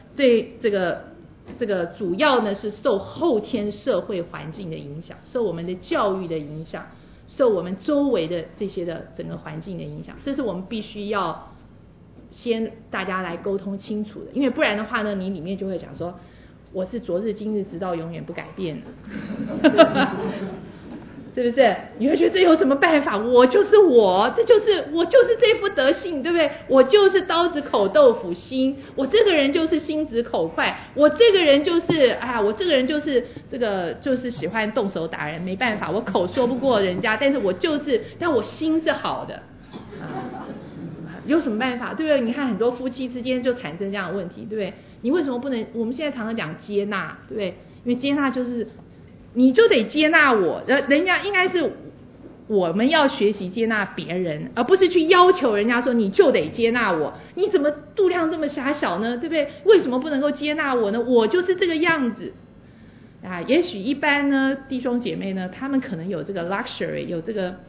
个主要呢是受后天社会环境的影响，受我们的教育的影响，受我们周围的这些的整个环境的影响，这是我们必须要先大家来沟通清楚的。因为不然的话呢，你里面就会讲说我是昨日今日直到永远不改变的是不是？你会觉得这有什么办法？我就是我就是这副德性，对不对？我就是刀子口豆腐心，我这个人就是心直口快，我这个人就是我这个人就是就是喜欢动手打人，没办法，我口说不过人家，但我心是好的有什么办法，对不对？你看很多夫妻之间就产生这样的问题，对不对？你为什么不能？我们现在常常讲接纳，对不对？因为接纳就是你就得接纳我，人家应该是我们要学习接纳别人，而不是去要求人家说你就得接纳我。你怎么度量这么狭小呢？对不对？为什么不能够接纳我呢？我就是这个样子啊。也许一般呢弟兄姐妹呢，他们可能有这个 luxury， 有这个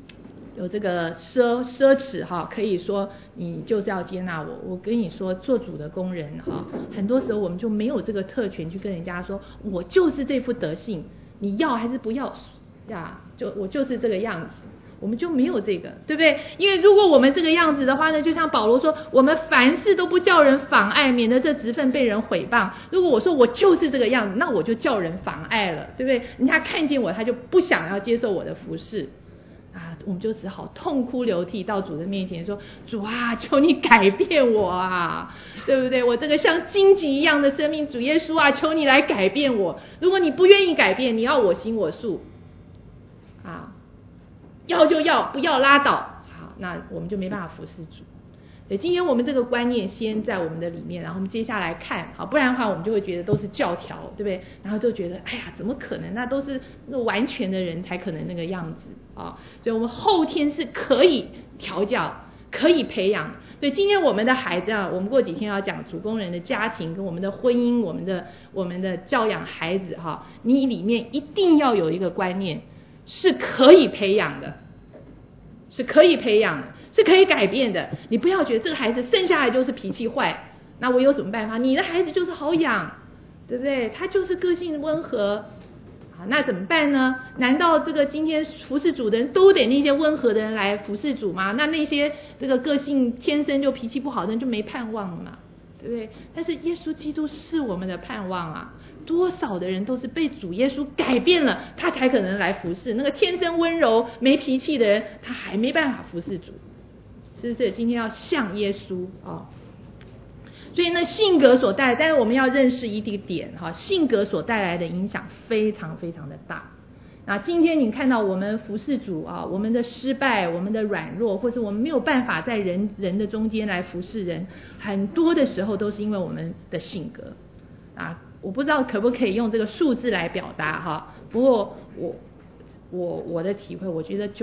奢侈哈，可以说你就是要接纳我。我跟你说，做主的工人哈，很多时候我们就没有这个特权去跟人家说，我就是这副德性，你要还是不要呀？我就是这个样子，我们就没有这个，对不对？因为如果我们这个样子的话呢，就像保罗说，我们凡事都不叫人妨碍，免得这职分被人毁谤。如果我说我就是这个样子，那我就叫人妨碍了，对不对？人家看见我，他就不想要接受我的服事。我们就只好痛哭流涕到主的面前说，主啊，求你改变我啊，对不对？我这个像荆棘一样的生命，主耶稣啊，求你来改变我。如果你不愿意改变，你要我行我素啊，要就要，不要拉倒。好，那我们就没办法服侍主。对，今天我们这个观念先在我们的里面，然后我们接下来看，好，不然的话我们就会觉得都是教条，对不对？然后就觉得，哎呀，怎么可能？那都是那完全的人才可能那个样子啊。所以我们后天是可以调教、可以培养。所以今天我们的孩子啊，我们过几天要讲主工人的家庭跟我们的婚姻，我们的教养孩子哈，你里面一定要有一个观念，是可以培养的，是可以培养的。是可以改变的。你不要觉得这个孩子生下来就是脾气坏，那我有什么办法？你的孩子就是好养，对不对？他就是个性温和，好，那怎么办呢？难道这个今天服侍主的人都得那些温和的人来服侍主吗？那些这个个性天生就脾气不好的人就没盼望了嘛，对不对？但是耶稣基督是我们的盼望啊！多少的人都是被主耶稣改变了，他才可能来服侍。那个天生温柔没脾气的人，他还没办法服侍主。是不是？今天要像耶稣啊，所以呢，性格所带来，但是我们要认识一个点哈，性格所带来的影响非常非常的大。那今天你看到我们服侍主啊，我们的失败，我们的软弱，或是我们没有办法在人的中间来服侍人，很多的时候都是因为我们的性格啊。我不知道可不可以用这个数字来表达哈，不过我的体会，我觉得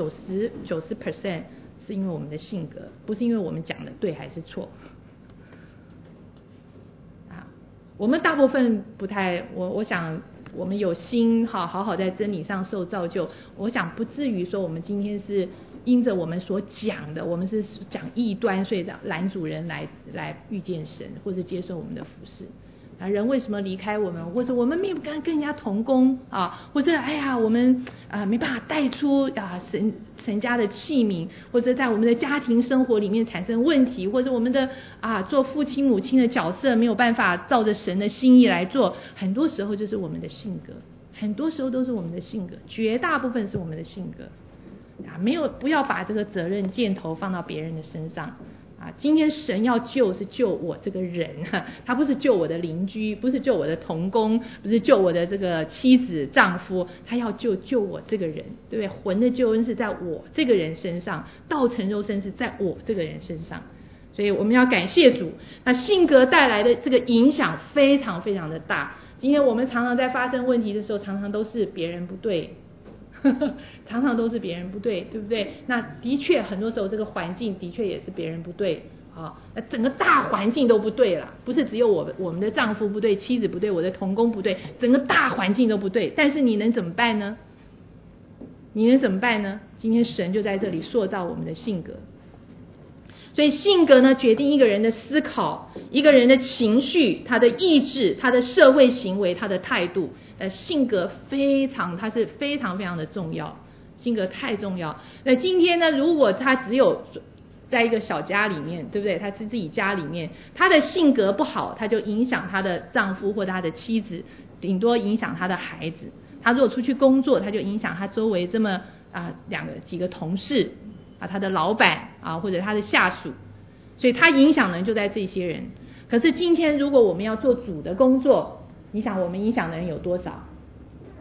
90% 是因为我们的性格，不是因为我们讲的对还是错啊。我们大部分不太，我想我们有心好好在真理上受造就，我想不至于说我们今天是因着我们所讲的，我们是讲异端，所以拦阻人来遇见神或者接受我们的服事。啊，人为什么离开我们，或者我们没有跟人家同工啊，或者哎呀我们没办法带出神家的器皿，或者在我们的家庭生活里面产生问题，或者我们的做父亲母亲的角色没有办法照着神的心意来做，很多时候就是我们的性格，很多时候都是我们的性格，绝大部分是我们的性格不要把这个责任箭头放到别人的身上。今天神要救是救我这个人，他不是救我的邻居，不是救我的同工，不是救我的这个妻子丈夫，他要救我这个人，对不对？魂的救恩是在我这个人身上，道成肉身是在我这个人身上，所以我们要感谢主。那性格带来的这个影响非常非常的大。今天我们常常在发生问题的时候，常常都是别人不对常常都是别人不对，对不对？那的确很多时候这个环境的确也是别人不对那整个大环境都不对了，不是只有我们的丈夫不对，妻子不对，我的同工不对，整个大环境都不对。但是你能怎么办呢？今天神就在这里塑造我们的性格。所以性格呢，决定一个人的思考，一个人的情绪，他的意志，他的社会行为，他的态度。性格它是非常非常的重要，性格太重要。那今天呢，如果他只有在一个小家里面，对不对？他是自己家里面，他的性格不好，他就影响他的丈夫或他的妻子，顶多影响他的孩子。他如果出去工作，他就影响他周围这么几个同事他的老板或者他的下属，所以他影响的人就在这些人。可是今天如果我们要做主的工作，你想我们影响的人有多少？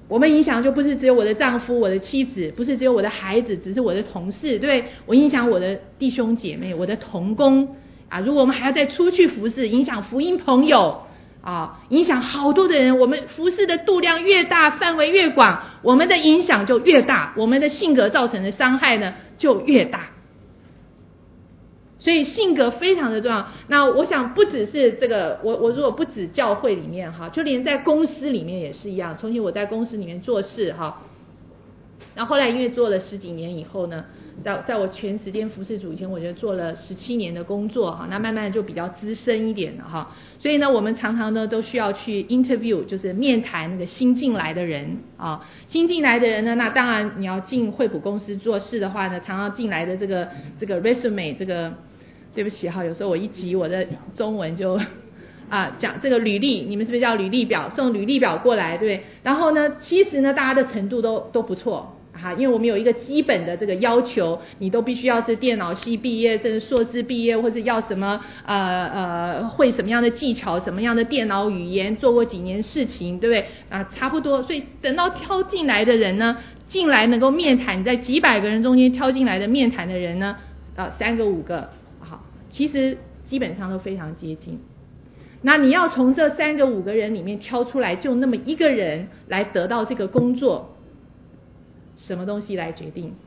我们影响就不是只有我的丈夫、我的妻子，不是只有我的孩子，只是我的同事，对，我影响我的弟兄姐妹、我的同工啊。如果我们还要再出去服侍，影响福音朋友啊，影响好多的人，我们服侍的度量越大，范围越广，我们的影响就越大，我们的性格造成的伤害呢就越大。所以性格非常的重要。那我想不只是这个，我如果不止教会里面哈，就连在公司里面也是一样。从前我在公司里面做事哈，然后后来因为做了10几年以后呢，在我全时间服侍主以前，我觉得做了17年的工作哈，那慢慢就比较资深一点了哈。所以呢，我们常常呢都需要去 interview， 就是面谈那个新进来的人啊。新进来的人呢，那当然你要进惠普公司做事的话呢，常常进来的这个 resume 这个。对不起哈，有时候我一急我的中文就讲这个履历，你们是不是叫履历表？送履历表过来，对不对？然后呢，其实呢，大家的程度都不错哈，因为我们有一个基本的这个要求，你都必须要是电脑系毕业，甚至硕士毕业，或者要什么会什么样的技巧，什么样的电脑语言，做过几年事情，对不对？差不多。所以等到挑进来的人呢，进来能够面谈，在几百个人中间挑进来的面谈的人呢，3个5个。其实基本上都非常接近。那你要从这3个5个人里面挑出来，就那么一个人来得到这个工作，什么东西来决定？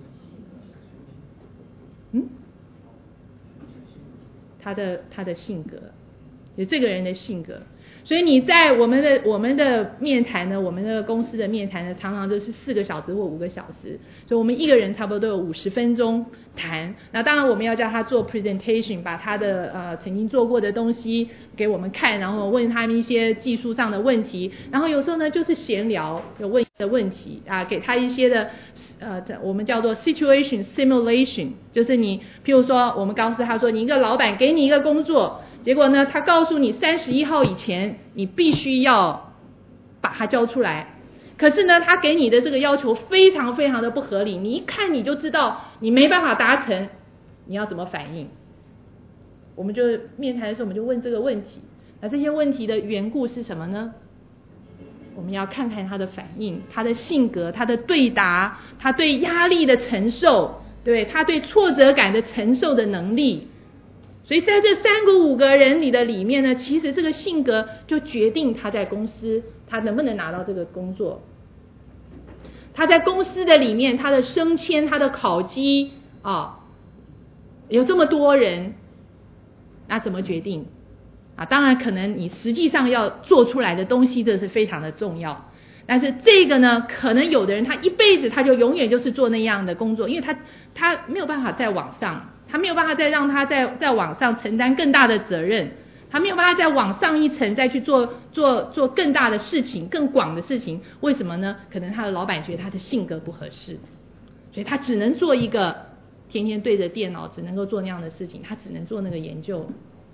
他的性格，就这个人的性格。所以你在我们的面谈呢，我们的公司的面谈呢，常常都是4个小时或5个小时，所以我们一个人差不多都有50分钟谈。那当然我们要叫他做 presentation， 把他的曾经做过的东西给我们看，然后问他们一些技术上的问题，然后有时候呢就是闲聊，有问的问题给他一些的我们叫做 situation simulation， 就是你譬如说我们告诉他说，你一个老板给你一个工作，结果呢他告诉你31号以前你必须要把它交出来，可是呢他给你的这个要求非常非常的不合理，你一看你就知道你没办法达成，你要怎么反应？我们就面谈的时候我们就问这个问题，那这些问题的缘故是什么呢？我们要看看他的反应，他的性格，他的对答，他对压力的承受，对，他对挫折感的承受的能力。所以在这3个5个人里面呢，其实这个性格就决定他在公司他能不能拿到这个工作。他在公司的里面，他的升迁，他的考绩有这么多人，那怎么决定？当然可能你实际上要做出来的东西这是非常的重要，但是这个呢，可能有的人他一辈子他就永远就是做那样的工作，因为他没有办法再往上，他没有办法再让他在往上承担更大的责任，他没有办法再往上一层再去做更大的事情，更广的事情。为什么呢？可能他的老板觉得他的性格不合适，所以他只能做一个天天对着电脑只能够做那样的事情，他只能做那个研究。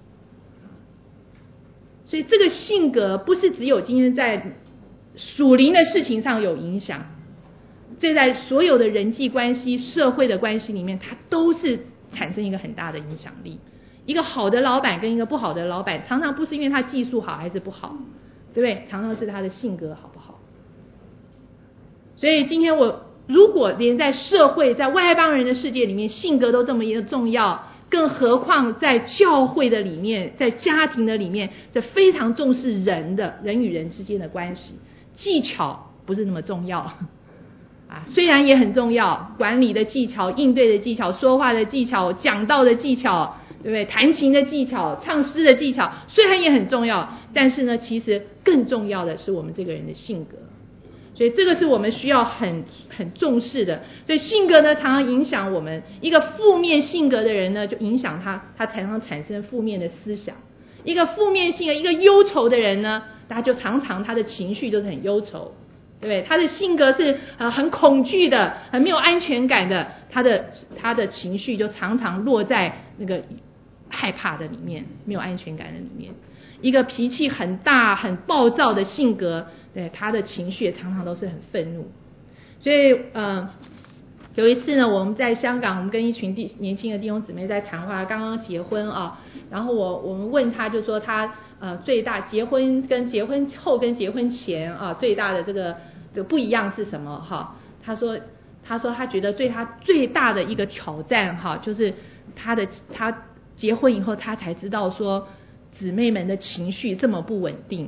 所以这个性格不是只有今天在属灵的事情上有影响，这在所有的人际关系、社会的关系里面，它都是产生一个很大的影响力。一个好的老板跟一个不好的老板，常常不是因为他技术好还是不好，对不对？常常是他的性格好不好。所以今天如果连在社会、在外邦人的世界里面，性格都这么一个重要，更何况在教会的里面，在家庭的里面，这非常重视人与人之间的关系，技巧不是那么重要虽然也很重要，管理的技巧、应对的技巧、说话的技巧、讲道的技巧，对不对？弹琴的技巧、唱诗的技巧，虽然也很重要，但是呢，其实更重要的是我们这个人的性格。所以这个是我们需要很重视的。所以性格呢，常常影响我们。一个负面性格的人呢，就影响他常常产生负面的思想。一个负面性格、一个忧愁的人呢，他就常常他的情绪就是很忧愁，对不对？他的性格是很恐惧的，很没有安全感的，他的情绪就常常落在那个害怕的里面，没有安全感的里面。一个脾气很大、很暴躁的性格，对，他的情绪也常常都是很愤怒。所以有一次呢，我们在香港，我们跟一群年轻的弟兄姊妹在谈话，刚刚结婚然后我们问他，就说他最大结婚跟结婚后跟结婚前最大的这个这个不一样是什么哈？他说他觉得对他最大的一个挑战哈，就是他结婚以后他才知道说姊妹们的情绪这么不稳定。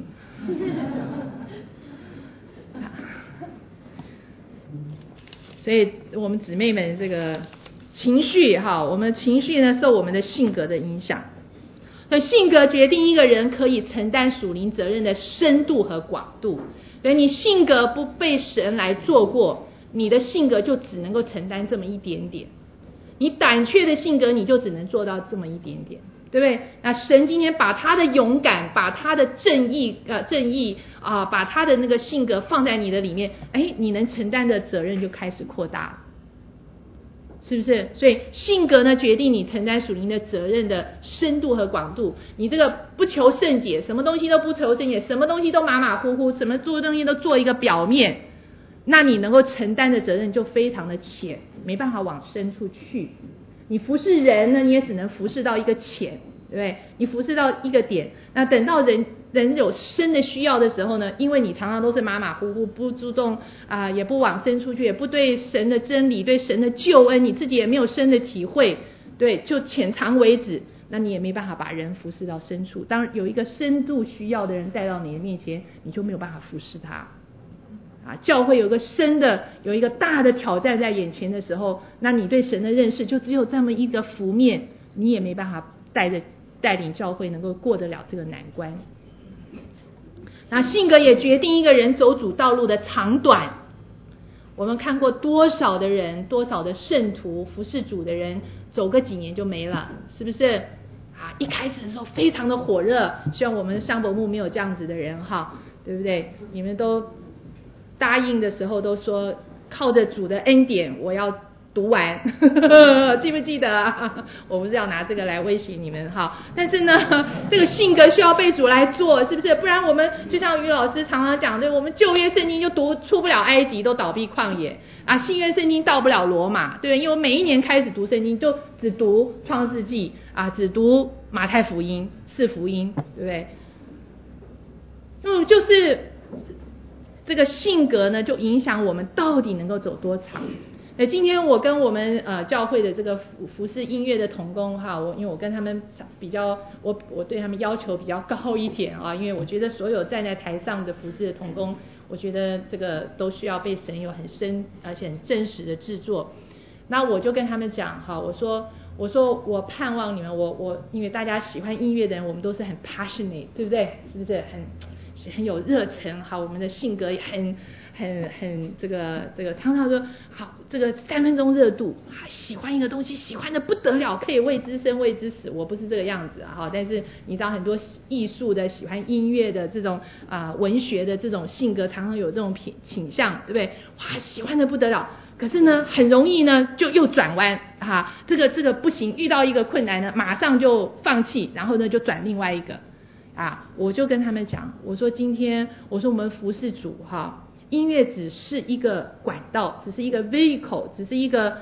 所以我们姊妹们这个情绪哈，我们情绪呢受我们的性格的影响。所以性格决定一个人可以承担属灵责任的深度和广度。所以你性格不被神来做过，你的性格就只能够承担这么一点点。你胆怯的性格，你就只能做到这么一点点，对不对？那神今天把他的勇敢，把他的正义把他的那个性格放在你的里面，你能承担的责任就开始扩大了。是不是？所以性格呢决定你承担属灵的责任的深度和广度。你这个不求甚解，什么东西都不求甚解，什么东西都马马虎虎，什么做东西都做一个表面，那你能够承担的责任就非常的浅，没办法往深处去。你服侍人呢，你也只能服侍到一个浅，对不对？你服侍到一个点，那等到人有深的需要的时候呢，因为你常常都是马马虎虎，不注重也不往深出去，也不对神的真理，对神的救恩你自己也没有深的体会，对，就浅尝为止，那你也没办法把人服侍到深处。当有一个深度需要的人带到你的面前，你就没有办法服侍他。教会有一个大的挑战在眼前的时候，那你对神的认识就只有这么一个浮面，你也没办法带领教会能够过得了这个难关。那性格也决定一个人走主道路的长短。我们看过多少的人，多少的圣徒服侍主的人走个几年就没了，是不是？一开始的时候非常的火热，希望我们香柏木没有这样子的人哈，对不对？你们都答应的时候都说靠着主的恩典我要读完记不记得啊？我不是要拿这个来威胁你们哈，但是呢这个性格需要被主来做，是不是？不然我们就像于老师常常讲的，我们旧约圣经就读出不了埃及，都倒闭旷野新约圣经到不了罗马，对不对？因为我每一年开始读圣经就只读创世纪只读马太福音四福音，对不对？就是这个性格呢就影响我们到底能够走多长。今天我跟我们教会的这个服侍音乐的同工因为我跟他们比较，我对他们要求比较高一点因为我觉得所有站在台上的服侍的同工，我觉得这个都需要被神有很深而且很真实的制作。那我就跟他们讲我说我盼望你们，我因为大家喜欢音乐的人，我们都是很 passionate， 对不对？是不是很有热忱我们的性格也很这个常常说这个3分钟热度喜欢一个东西喜欢的不得了，可以为之生为之死。我不是这个样子但是你知道很多艺术的喜欢音乐的这种文学的这种性格常常有这种倾向，对不对？喜欢的不得了，可是呢很容易呢就又转弯这个不行，遇到一个困难呢马上就放弃，然后呢就转另外一个我就跟他们讲，我说今天我说我们服侍主音乐只是一个管道，只是一个 vehicle， 只是一个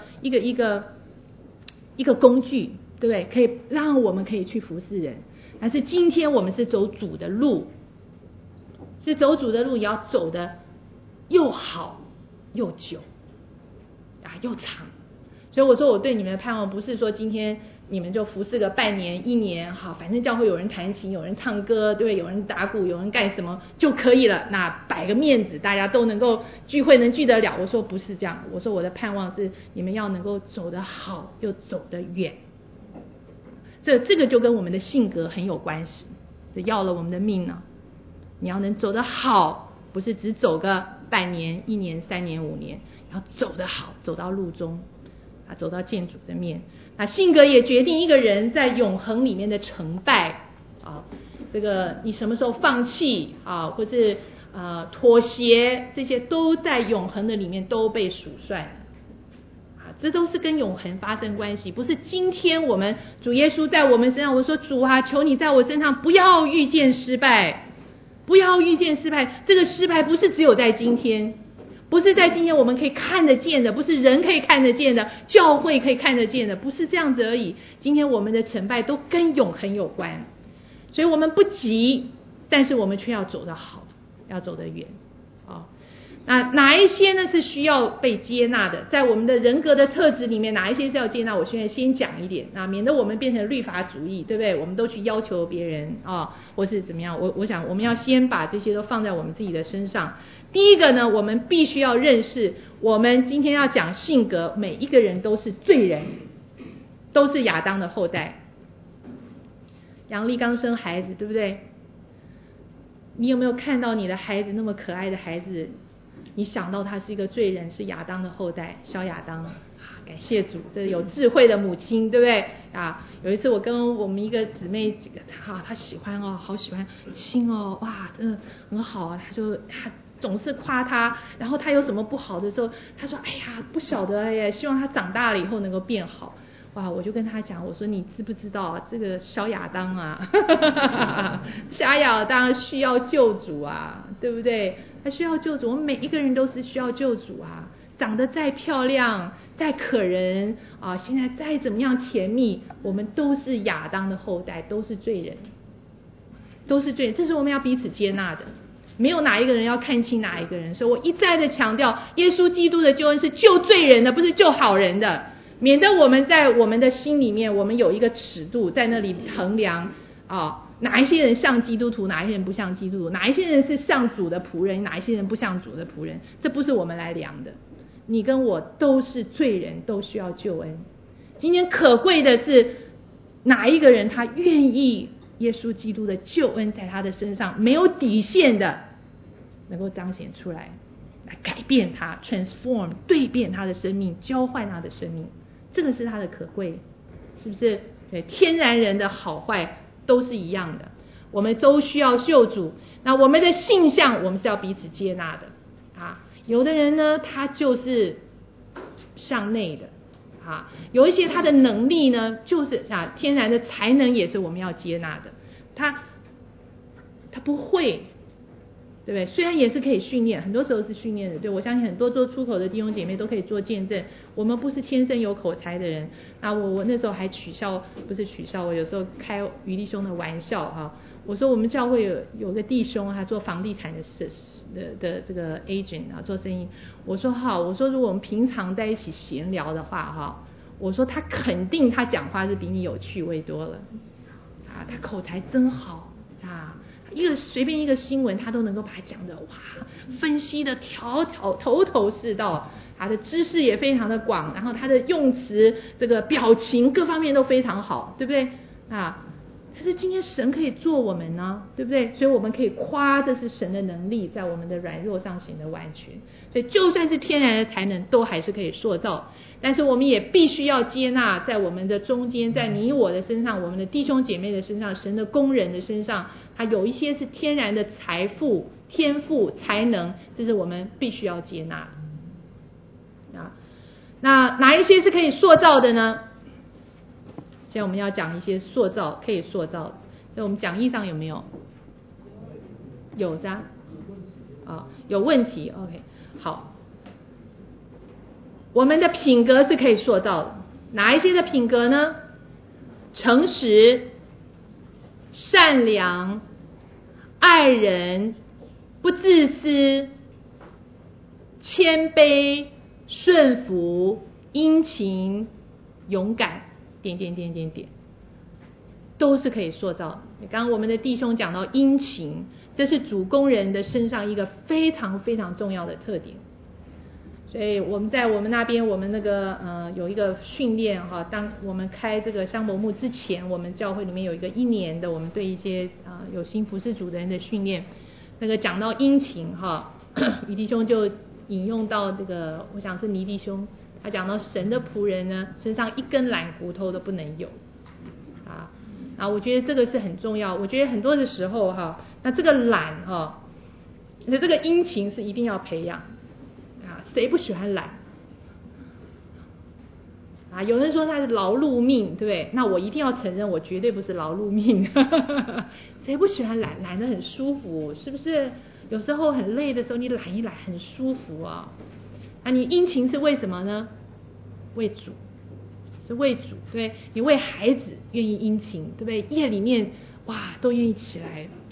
工具，对不对？可以让我们可以去服侍人，但是今天我们是走主的路，也要走的又好又久又长。所以我说我对你们的盼望不是说今天你们就服侍个半年1年反正教会有人弹琴有人唱歌，对不对？有人打鼓有人干什么就可以了，那摆个面子大家都能够聚会能聚得了。我说不是这样，我说我的盼望是你们要能够走得好又走得远。这个就跟我们的性格很有关系，这要了我们的命呢。你要能走得好，不是只走个半年1年3年5年，要走得好，走到路中走到见主的面。性格也决定一个人在永恒里面的成败这个你什么时候放弃或是妥协，这些都在永恒的里面都被数算这都是跟永恒发生关系，不是今天我们主耶稣在我们身上，我说主求你在我身上不要遇见失败，不要遇见失败。这个失败不是只有在今天，不是在今天我们可以看得见的，不是人可以看得见的，教会可以看得见的，不是这样子而已。今天我们的成败都跟永恒有关，所以我们不急，但是我们却要走得好，要走得远那哪一些呢是需要被接纳的？在我们的人格的特质里面，哪一些是要接纳？我现在先讲一点，免得我们变成律法主义，对不对？我们都去要求别人或是怎么样？我想我们要先把这些都放在我们自己的身上。第一个呢，我们必须要认识，我们今天要讲性格，每一个人都是罪人，都是亚当的后代。杨丽刚生孩子，对不对？你有没有看到你的孩子那么可爱的孩子？你想到他是一个罪人，是亚当的后代，小亚当。感谢主，这有智慧的母亲，对不对有一次我跟我们一个姊妹，她喜欢好喜欢亲哇，真的很好啊。她总是夸他，然后他有什么不好的时候，他说哎呀不晓得，希望他长大了以后能够变好。哇，我就跟他讲，我说你知不知道这个小亚当小亚当需要救主啊，对不对？他需要救主，我们每一个人都是需要救主啊。长得再漂亮再可人现在再怎么样甜蜜，我们都是亚当的后代，都是罪人，都是罪人，这是我们要彼此接纳的，没有哪一个人要看轻哪一个人。所以我一再的强调，耶稣基督的救恩是救罪人的，不是救好人的，免得我们在我们的心里面，我们有一个尺度在那里衡量哪一些人像基督徒，哪一些人不像基督徒，哪一些人是像主的仆人，哪一些人不像主的仆人，这不是我们来量的。你跟我都是罪人，都需要救恩。今天可贵的是哪一个人他愿意耶稣基督的救恩在他的身上没有底线的能够彰显出来，来改变他 transform 对变他的生命，交换他的生命，这个是他的可贵，是不是？对，天然人的好坏都是一样的，我们都需要救主。那我们的性向我们是要彼此接纳的有的人呢他就是向内的有一些他的能力呢就是天然的才能也是我们要接纳的，他不会，对不对？虽然也是可以训练，很多时候是训练的，对，我相信很多做出口的弟兄姐妹都可以做见证，我们不是天生有口才的人。我那时候还不是取笑，我有时候开于弟兄的玩笑我说我们教会有个弟兄他做房地产的这个 agent 做生意，我说如果我们平常在一起闲聊的话我说他肯定他讲话是比你有趣味多了他口才真好随便一个新闻他都能够把它讲的分析的头头是道，他的知识也非常的广，然后他的用词这个表情各方面都非常好，对不对但是今天神可以做我们呢，对不对？所以我们可以夸这是神的能力在我们的软弱上显得完全。所以就算是天然的才能都还是可以塑造，但是我们也必须要接纳在我们的中间，在你我的身上，我们的弟兄姐妹的身上，神的工人的身上，他有一些是天然的财富天赋才能，这是我们必须要接纳的那哪一些是可以塑造的呢？现在我们要讲一些塑造可以塑造的，在我们讲义上有没有？有是有问题 OK 好，我们的品格是可以塑造的，哪一些的品格呢？诚实、善良、爱人、不自私、谦卑、顺服、殷勤、勇敢都是可以塑造的。刚刚我们的弟兄讲到殷勤，这是主工人的身上一个非常非常重要的特点。所以我们在我们那边，我们那个有一个训练当我们开这个香柏木之前，我们教会里面有一个1年的我们对一些有心服侍主的人的训练，那个讲到殷勤于弟兄就引用到这个，我想是倪弟兄，他讲到神的仆人呢身上一根懒骨头都不能有我觉得这个是很重要。我觉得很多的时候那这个懒那这个殷勤是一定要培养谁不喜欢懒有人说他是劳碌命，对不对？那我一定要承认我绝对不是劳碌命谁不喜欢懒？懒得很舒服，是不是？有时候很累的时候你懒一懒很舒服你殷勤是为什么呢？为主，是为主，对，你为孩子愿意殷勤，对不对？夜里面都愿意起来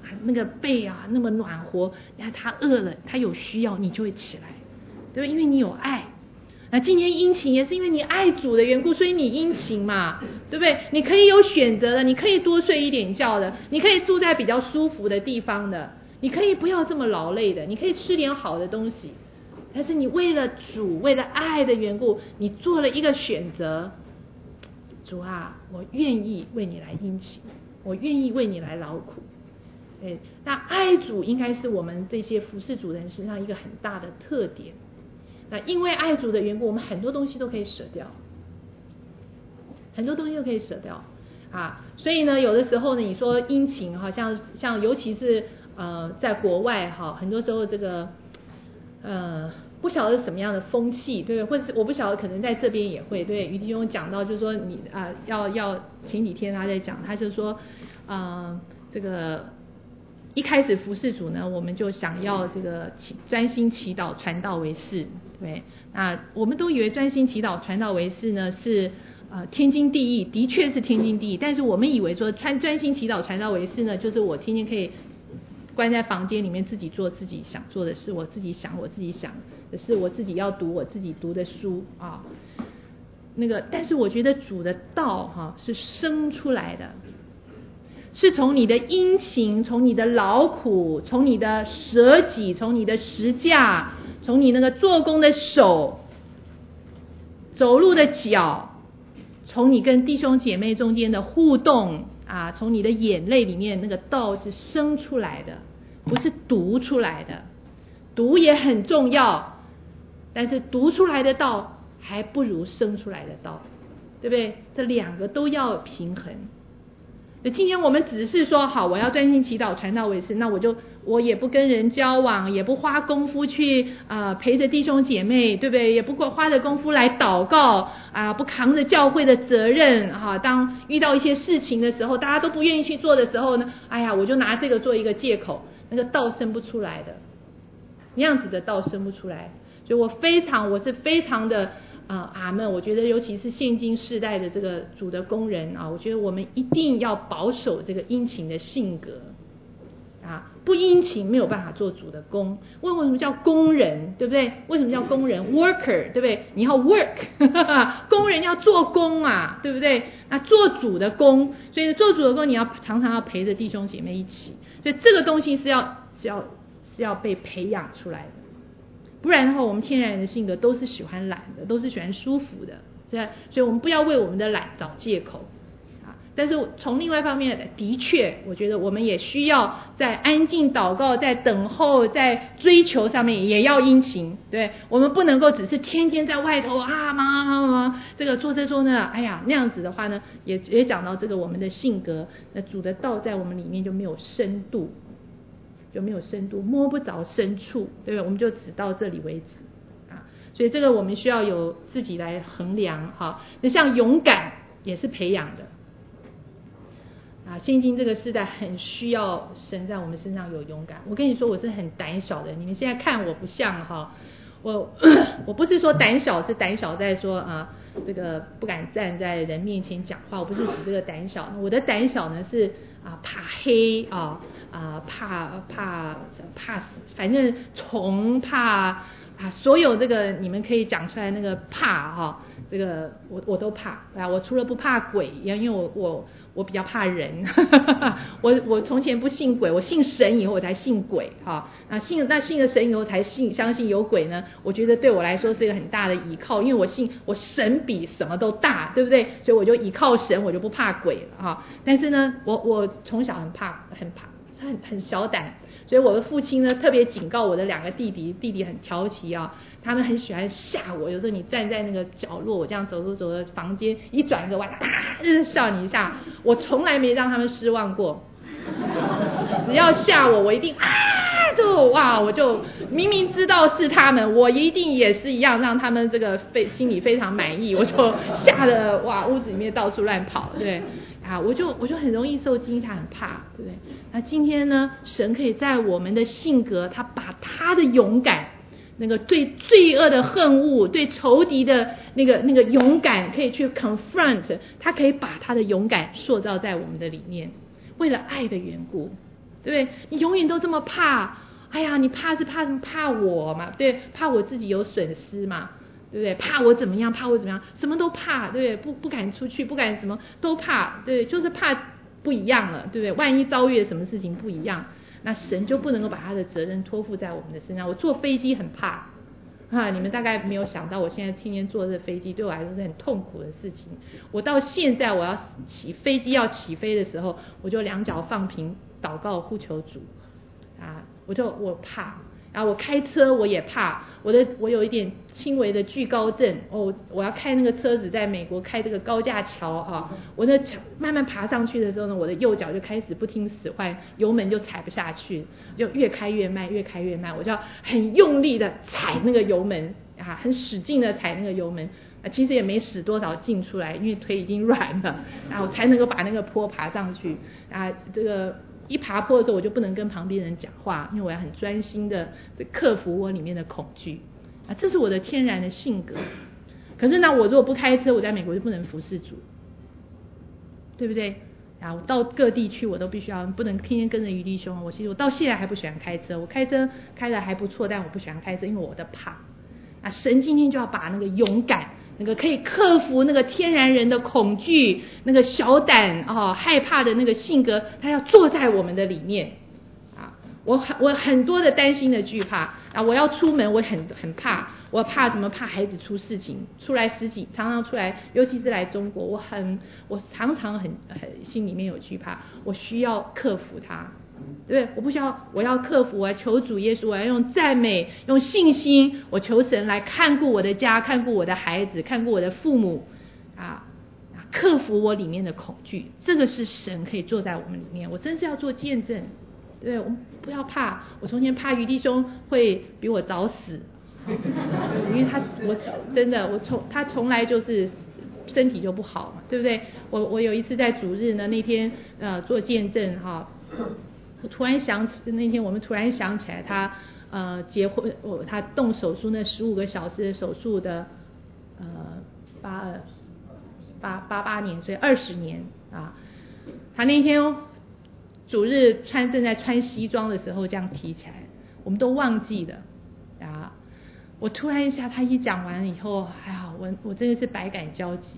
那个背啊那么暖和，他饿了，他有需要，你就会起来，对不对？因为你有爱。那今天殷勤也是因为你爱主的缘故，所以你殷勤嘛，对不对？你可以有选择的，你可以多睡一点觉的，你可以住在比较舒服的地方的，你可以不要这么劳累的，你可以吃点好的东西。但是你为了主，为了爱的缘故，你做了一个选择。主啊，我愿意为你来殷勤，我愿意为你来劳苦。那爱主应该是我们这些服侍主人身上一个很大的特点。那因为爱主的缘故，我们很多东西都可以舍掉，很多东西都可以舍掉啊。所以呢，有的时候呢，你说殷勤哈，像尤其是在国外哈，很多时候这个不晓得是什么样的风气，对不对？或者是我不晓得，可能在这边也会。对，于弟兄讲到就是说你要前几天他在讲，他就说这个一开始服侍主呢，我们就想要这个专心祈祷传道为事，对。那我们都以为专心祈祷传道为事呢是天经地义，的确是天经地义。但是我们以为说专心祈祷传道为事呢，就是我天天可以关在房间里面自己做自己想做的事，我自己想的事，我自己要读我自己读的书啊。但是我觉得主的道是生出来的，是从你的殷勤，从你的劳苦，从你的舍己，从你的实价，从你那个做工的手，走路的脚，从你跟弟兄姐妹中间的互动啊，从你的眼泪里面那个道是生出来的，不是读出来的。读也很重要，但是读出来的道还不如生出来的道，对不对？这两个都要平衡。今天我们只是说好，我要专心祈祷传道为事，那我也不跟人交往，也不花功夫去陪着弟兄姐妹，对不对？也不花着功夫来祷告不扛着教会的责任当遇到一些事情的时候，大家都不愿意去做的时候呢，我就拿这个做一个借口，那个道生不出来的，那样子的道生不出来。所以我是非常的阿们。我觉得尤其是现今世代的这个主的工人我觉得我们一定要保守这个殷勤的性格不殷勤没有办法做主的工。为什么叫工人，对不对？为什么叫工人 worker， 对不对？你要 work 工人要做工对不对？那做主的工，所以做主的工你要常常要陪着弟兄姐妹一起，所以这个东西是要被培养出来的。不然的话，我们天然的性格都是喜欢懒的，都是喜欢舒服的，所以我们不要为我们的懒找借口但是从另外一方面，的确我觉得我们也需要在安静祷告，在等候，在追求上面也要殷勤，对，我们不能够只是天天在外头忙这个做这做那，那样子的话呢，也讲到这个我们的性格，那主的道在我们里面就没有深度，摸不着深处，对不对？我们就只到这里为止所以这个我们需要有自己来衡量那像勇敢也是培养的现今这个时代很需要神在我们身上有勇敢。我跟你说，我是很胆小的，你们现在看我不像我不是说胆小，是胆小在说这个不敢站在人面前讲话，我不是指这个胆小。我的胆小呢是怕黑怕反正虫怕所有这个你们可以讲出来那个怕这个我都怕我除了不怕鬼，因为我比较怕人我从前不信鬼，我信神以后我才信鬼那信了神以后才相信有鬼呢。我觉得对我来说是一个很大的依靠，因为我神比什么都大，对不对？所以我就依靠神，我就不怕鬼了但是呢我从小很小胆，所以我的父亲呢特别警告我的两个弟弟很调皮他们很喜欢吓我。有时候你站在那个角落，我这样走的房间一转个弯笑你一下，我从来没让他们失望过只要吓我一定我就明明知道是他们，我一定也是一样让他们这个心里非常满意，我就吓得屋子里面到处乱跑，对我就很容易受惊吓，很怕，对不对？那今天呢，神可以在我们的性格，他把他的勇敢，那个对罪恶的恨恶，对仇敌的那个勇敢，可以去 confront， 他可以把他的勇敢塑造在我们的里面，为了爱的缘故对不对？你永远都这么怕，哎呀，你怕是怕什么？怕我嘛，对，怕我自己有损失嘛，对不对？怕我怎么样？怕我怎么样？什么都怕，对不对？不敢出去，不敢什么都怕，对，就是怕不一样了，对不对？万一遭遇了什么事情不一样，那神就不能够把他的责任托付在我们的身上。我坐飞机很怕。你们大概没有想到，我现在天天坐这飞机，对我来说是很痛苦的事情。我到现在，我要飞机要起飞的时候，我就两脚放平，祷告呼求主，我怕。然后我开车我也怕，我有一点轻微的惧高症我要开那个车子在美国开这个高架桥我那慢慢爬上去的时候呢，我的右脚就开始不听使唤，油门就踩不下去，就越开越慢，越开越慢，我就要很用力的踩那个油门很使劲的踩那个油门其实也没使多少劲出来，因为腿已经软了，然后才能够把那个坡爬上去这个一爬坡的时候，我就不能跟旁边人讲话，因为我要很专心的克服我里面的恐惧这是我的天然的性格。可是呢，我如果不开车，我在美国就不能服侍主，对不对我到各地去，我都必须要不能天天跟着于弟兄。其实我到现在还不喜欢开车，我开车开得还不错，但我不喜欢开车，因为我的怕神今天就要把那个勇敢，那个可以克服那个天然人的恐惧，那个小胆害怕的那个性格，他要坐在我们的里面我很多的担心的惧怕我要出门我很怕，我怕什么？怕孩子出事情，出来常常出来，尤其是来中国，我常常很心里面有惧怕，我需要克服它，对不对？我要克服，我要求主耶稣，我要用赞美，用信心，我求神来看顾我的家，看顾我的孩子，看顾我的父母克服我里面的恐惧。这个是神可以坐在我们里面，我真是要做见证。对，我们不要怕。我从前怕于弟兄会比我早死因为他从来就是身体就不好嘛，对不对？我有一次在主日呢，那天做见证我突然想起那天我们突然想起来他结婚他动手术那15个小时的手术的88年，所以20年他那天主日正在穿西装的时候这样提起来，我们都忘记了我突然一下他一讲完以后，我真的是百感交集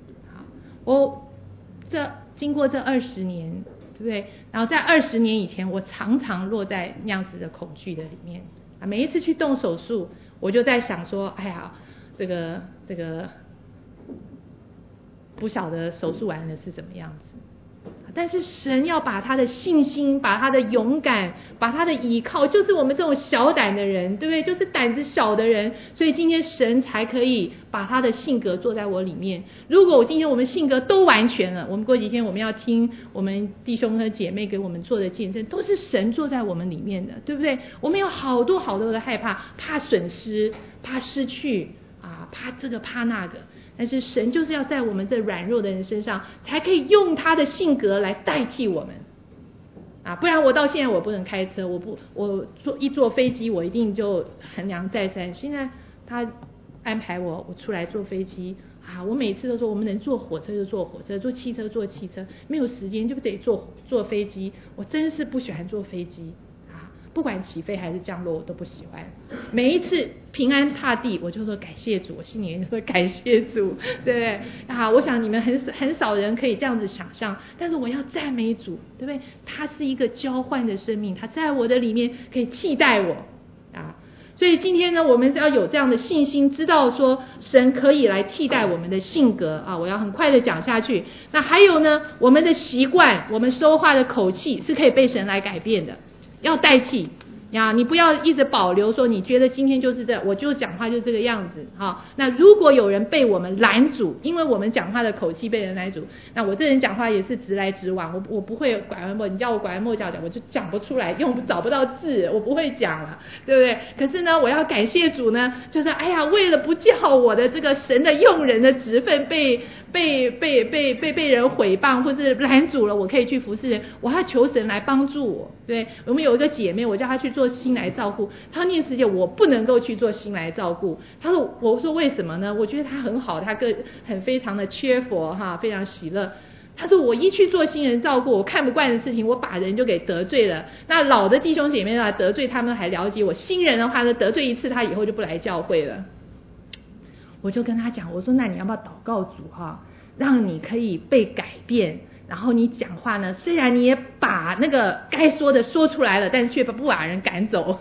经过这20年，对不对？然后在20年以前，我常常落在那样子的恐惧的里面每一次去动手术，我就在想说，这个不晓得手术完了是怎么样子。但是神要把他的信心，把他的勇敢，把他的依靠，就是我们这种小胆的人，对不对？就是胆子小的人，所以今天神才可以把他的性格坐在我里面。如果今天我们性格都完全了，我们过几天我们要听我们弟兄和姐妹给我们做的见证，都是神坐在我们里面的，对不对？我们有好多好多的害怕，怕损失，怕失去怕这个怕那个。但是神就是要在我们这软弱的人身上，才可以用他的性格来代替我们不然我到现在我不能开车，我坐飞机我一定就衡量再三。现在他安排我出来坐飞机我每次都说我们能坐火车就坐火车，坐汽车坐汽车，没有时间就得坐飞机。我真是不喜欢坐飞机不管起飞还是降落我都不喜欢。每一次平安踏地我就说感谢主，我心里面就说感谢主，对不对我想你们很少人可以这样子想象，但是我要赞美主，对不对？他是一个交换的生命，他在我的里面可以替代我所以今天呢，我们要有这样的信心，知道说神可以来替代我们的性格我要很快的讲下去。那还有呢，我们的习惯，我们说话的口气是可以被神来改变的，要代替你不要一直保留说你觉得今天就是我就讲话就这个样子那如果有人被我们拦阻，因为我们讲话的口气被人拦阻，那我这人讲话也是直来直往，我不会拐弯抹，你叫我拐弯抹角讲我就讲不出来，找不到字，我不会讲了，对不对？可是呢，我要感谢主呢，就是为了不叫我的这个神的用人的职分被人毁谤或是拦阻了，我可以去服侍人，我要求神来帮助我。对，我们有一个姐妹，我叫她去做新来照顾，她念世界我不能够去做新来照顾。我说为什么呢？我觉得她很好，她非常的cheerful非常喜乐。 他说我一去做新人照顾，我看不惯的事情，我把人就给得罪了。那老的弟兄姐妹呢，得罪他们还了解我，新人的话呢，得罪一次他以后就不来教会了。我就跟他讲，我说那你要不要祷告主让你可以被改变，然后你讲话呢，虽然你也把那个该说的说出来了，但是却不把人赶走。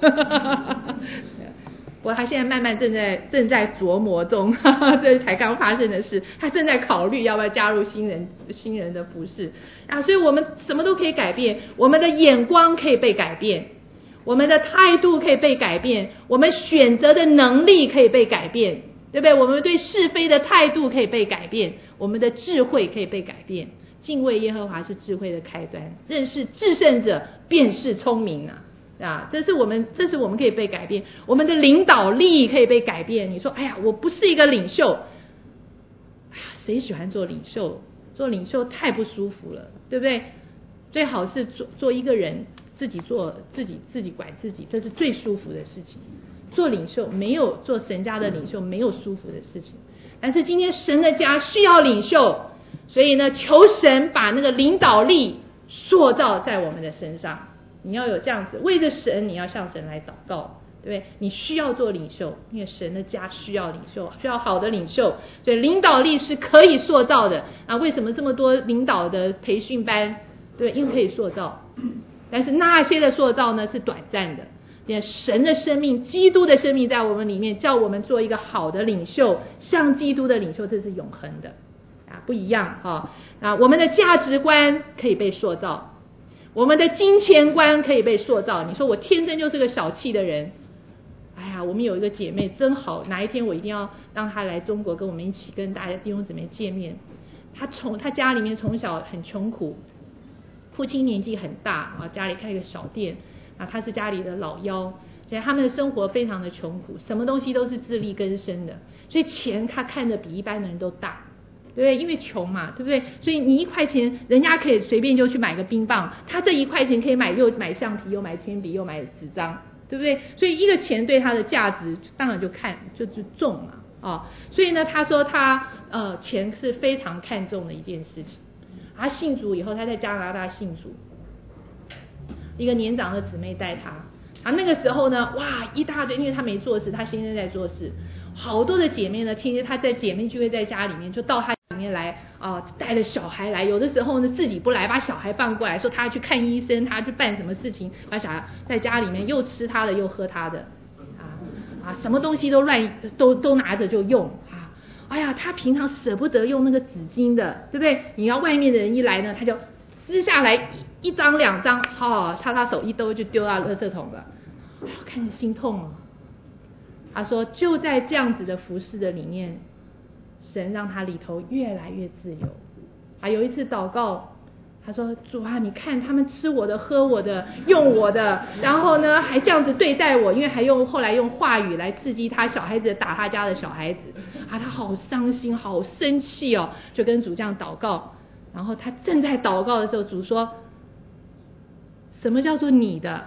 不过他现在慢慢正在琢磨中，这才刚发生的事，他正在考虑要不要加入新人的服事所以我们什么都可以改变，我们的眼光可以被改变，我们的态度可以被改变，我们选择的能力可以被改变，对不对？我们对是非的态度可以被改变，我们的智慧可以被改变。敬畏耶和华是智慧的开端，认识至圣者便是聪明这是我们可以被改变，我们的领导力可以被改变。你说哎呀，我不是一个领袖，谁喜欢做领袖？做领袖太不舒服了，对不对？最好是做一个人，自己做自己管自己，这是最舒服的事情。做领袖没有，做神家的领袖没有舒服的事情。但是今天神的家需要领袖，所以呢，求神把那个领导力塑造在我们的身上。你要有这样子，为着神，你要向神来祷告，对不对？你需要做领袖，因为神的家需要领袖，需要好的领袖，所以领导力是可以塑造的为什么这么多领导的培训班？对，因为可以塑造。但是那些的塑造呢，是短暂的。神的生命，基督的生命在我们里面，叫我们做一个好的领袖，像基督的领袖，这是永恒的不一样我们的价值观可以被塑造，我们的金钱观可以被塑造。你说我天生就是个小气的人，哎呀，我们有一个姐妹真好，哪一天我一定要让她来中国跟我们一起跟大家弟兄姊妹见面。她家里面从小很穷苦，父亲年纪很大家里开一个小店他是家里的老幺，所以他们的生活非常的穷苦，什么东西都是自力更生的，所以钱他看得比一般的人都大，对不对？因为穷嘛，对不对？所以你1块钱，人家可以随便就去买个冰棒，他这1块钱可以又买橡皮，又买铅笔，又买纸张，对不对？所以一个钱对他的价值当然就重嘛所以呢，他说他钱是非常看重的一件事情。他信主以后，他在加拿大信主，一个年长的姊妹带他那个时候呢，哇，一大堆，因为他没做事，他先生在做事，好多的姐妹呢，天天他在姐妹聚会在家里面，就到他里面来带了小孩来，有的时候呢自己不来，把小孩搬过来，说他去看医生，他去办什么事情，把小孩在家里面又吃他的又喝他的什么东西都拿着就用哎呀，他平常舍不得用那个纸巾的，对不对？你要外面的人一来呢，他就撕下来1张2张擦手一兜就丢到垃圾桶了，看着心痛他说就在这样子的服事的里面，神让他里头越来越自由有一次祷告，他说主你看他们吃我的喝我的用我的，然后呢还这样子对待我，因为还后来用话语来刺激他小孩子，打他家的小孩子他好伤心好生气就跟主这样祷告。然后他正在祷告的时候，主说什么叫做你的？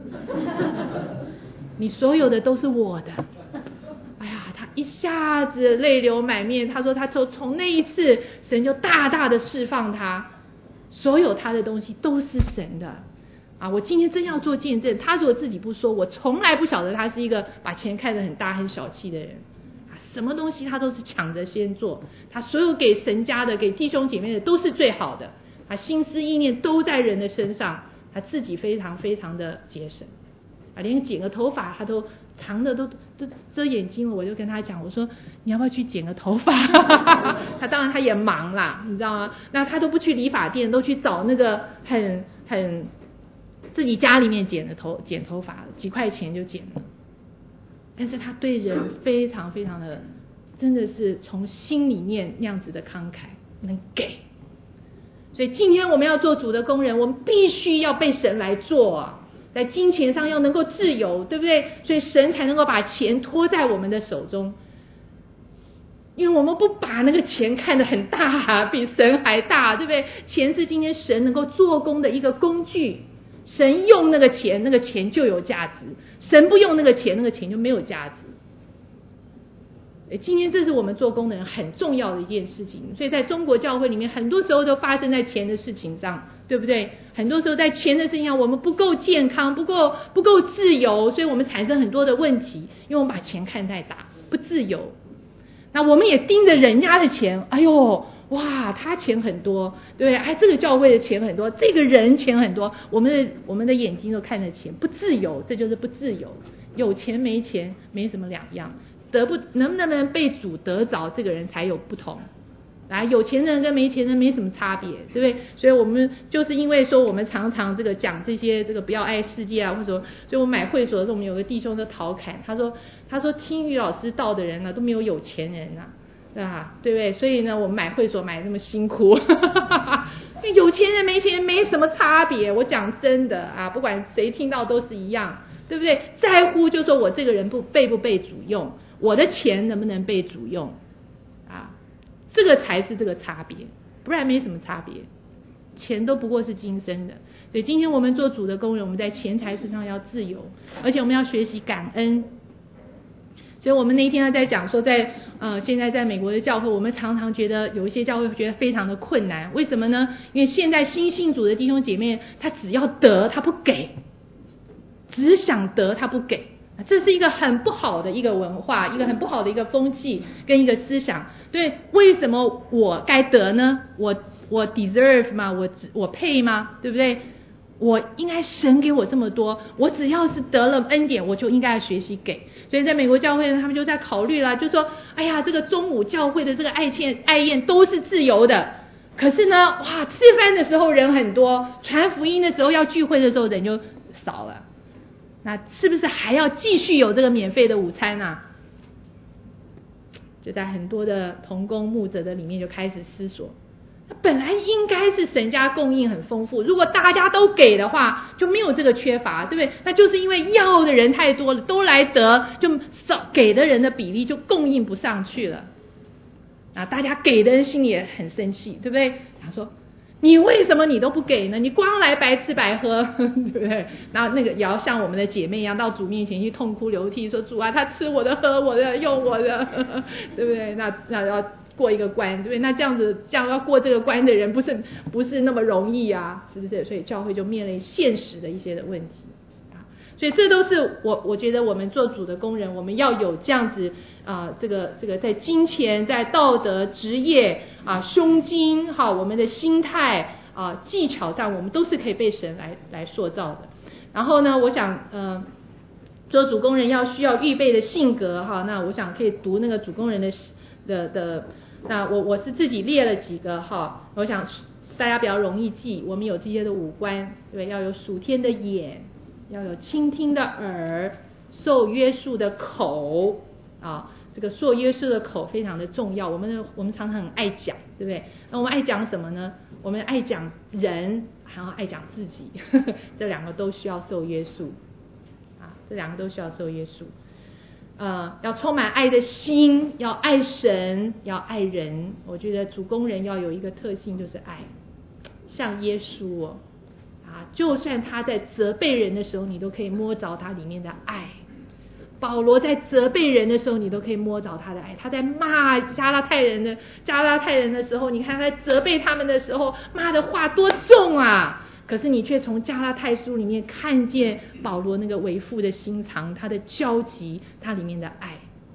你所有的都是我的。哎呀，他一下子泪流满面。他说他从那一次神就大大的释放他，所有他的东西都是神的我今天真要做见证，他如果自己不说，我从来不晓得他是一个把钱看得很大很小气的人什么东西他都是抢着先做，他所有给神家的给弟兄姐妹的都是最好的，他心思意念都在人的身上，他自己非常非常的节省连剪个头发他都长的都遮眼睛了。我就跟他讲，我说你要不要去剪个头发他当然他也忙啦，你知道吗？那他都不去理发店，都去找那个很自己家里面剪头发几块钱就剪了，但是他对人非常非常的，真的是从心里面那样子的慷慨能给。所以今天我们要做主的工人，我们必须要被神来做在金钱上要能够自由，对不对？所以神才能够把钱托在我们的手中，因为我们不把那个钱看得很大比神还大，对不对？钱是今天神能够做工的一个工具，神用那个钱就有价值，神不用那个钱就没有价值。 今天这是我们做工的人很重要的一件事情，所以在中国教会里面，很多时候都发生在钱的事情上，对不对？很多时候在钱的事情上，我们不够健康，不够自由，所以我们产生很多的问题，因为我们把钱看太大，不自由。那我们也盯着人家的钱，哎呦，哇，他钱很多，对，哎，这个教会的钱很多，这个人钱很多，我们的眼睛都看着钱，不自由，这就是不自由。有钱没钱没什么两样，能不能被主得着，这个人才有不同。有钱人跟没钱人没什么差别，对不对？所以我们就是因为说我们常常这个讲这些这个不要爱世界啊，或者说，所以我买会所的时候，我们有个弟兄就调侃，他说听于老师道的人呢都没有钱人啊，对不对？所以呢，我们买会所买那么辛苦，有钱人没钱人没什么差别。我讲真的啊，不管谁听到都是一样，对不对？在乎就说我这个人被不被主用，我的钱能不能被主用啊？这个才是这个差别，不然没什么差别，钱都不过是今生的。所以今天我们做主的工人，我们在钱财身上要自由，而且我们要学习感恩。所以我们那天在讲说现在在美国的教会，我们常常觉得有一些教会觉得非常的困难，为什么呢？因为现在新信主的弟兄姐妹，他只要得他不给，只想得他不给，这是一个很不好的一个文化，一个很不好的一个风气跟一个思想。对，为什么我该得呢？我 deserve 吗？我配吗？对不对？我应该神给我这么多，我只要是得了恩典，我就应该要学习给。所以在美国教会呢，他们就在考虑了，就说哎呀，这个中午教会的这个爱宴都是自由的，可是呢，哇，吃饭的时候人很多，传福音的时候要聚会的时候人就少了，那是不是还要继续有这个免费的午餐啊？就在很多的同工牧者的里面就开始思索，本来应该是神家供应很丰富，如果大家都给的话，就没有这个缺乏，对不对？那就是因为要的人太多了，都来得，就少给的人的比例就供应不上去了。大家给的人心里也很生气，对不对？他说你为什么你都不给呢？你光来白吃白喝，对不对？然后那个也要像我们的姐妹一样到主面前去痛哭流涕，说主啊，他吃我的喝我的用我的，对不对？那要过一个关，对不对？那这样要过这个关的人不是那么容易啊，是不是？所以教会就面临现实的一些的问题啊。所以这都是我觉得我们做主的工人，我们要有这样子这个在金钱、在道德、职业胸襟我们的心态技巧上，我们都是可以被神来塑造的。然后呢，我想做主工人需要预备的性格那我想可以读那个主工人的那我是自己列了几个我想大家比较容易记。我们有这些的五官，对，要有属天的眼，要有倾听的耳，受约束的口这个受约束的口非常的重要。我们常常很爱讲，对不对？那我们爱讲什么呢？我们爱讲人，还要爱讲自己，这两个都需要受约束这两个都需要受约束。要充满爱的心，要爱神，要爱人。我觉得主工人要有一个特性，就是爱，像耶稣就算他在责备人的时候，你都可以摸着他里面的爱。保罗在责备人的时候，你都可以摸着他的爱。他在骂加拉太人的时候，你看他在责备他们的时候，骂的话多重啊！可是你却从加拉太书里面看见保罗那个为父的心肠，他的焦急，他里面的爱。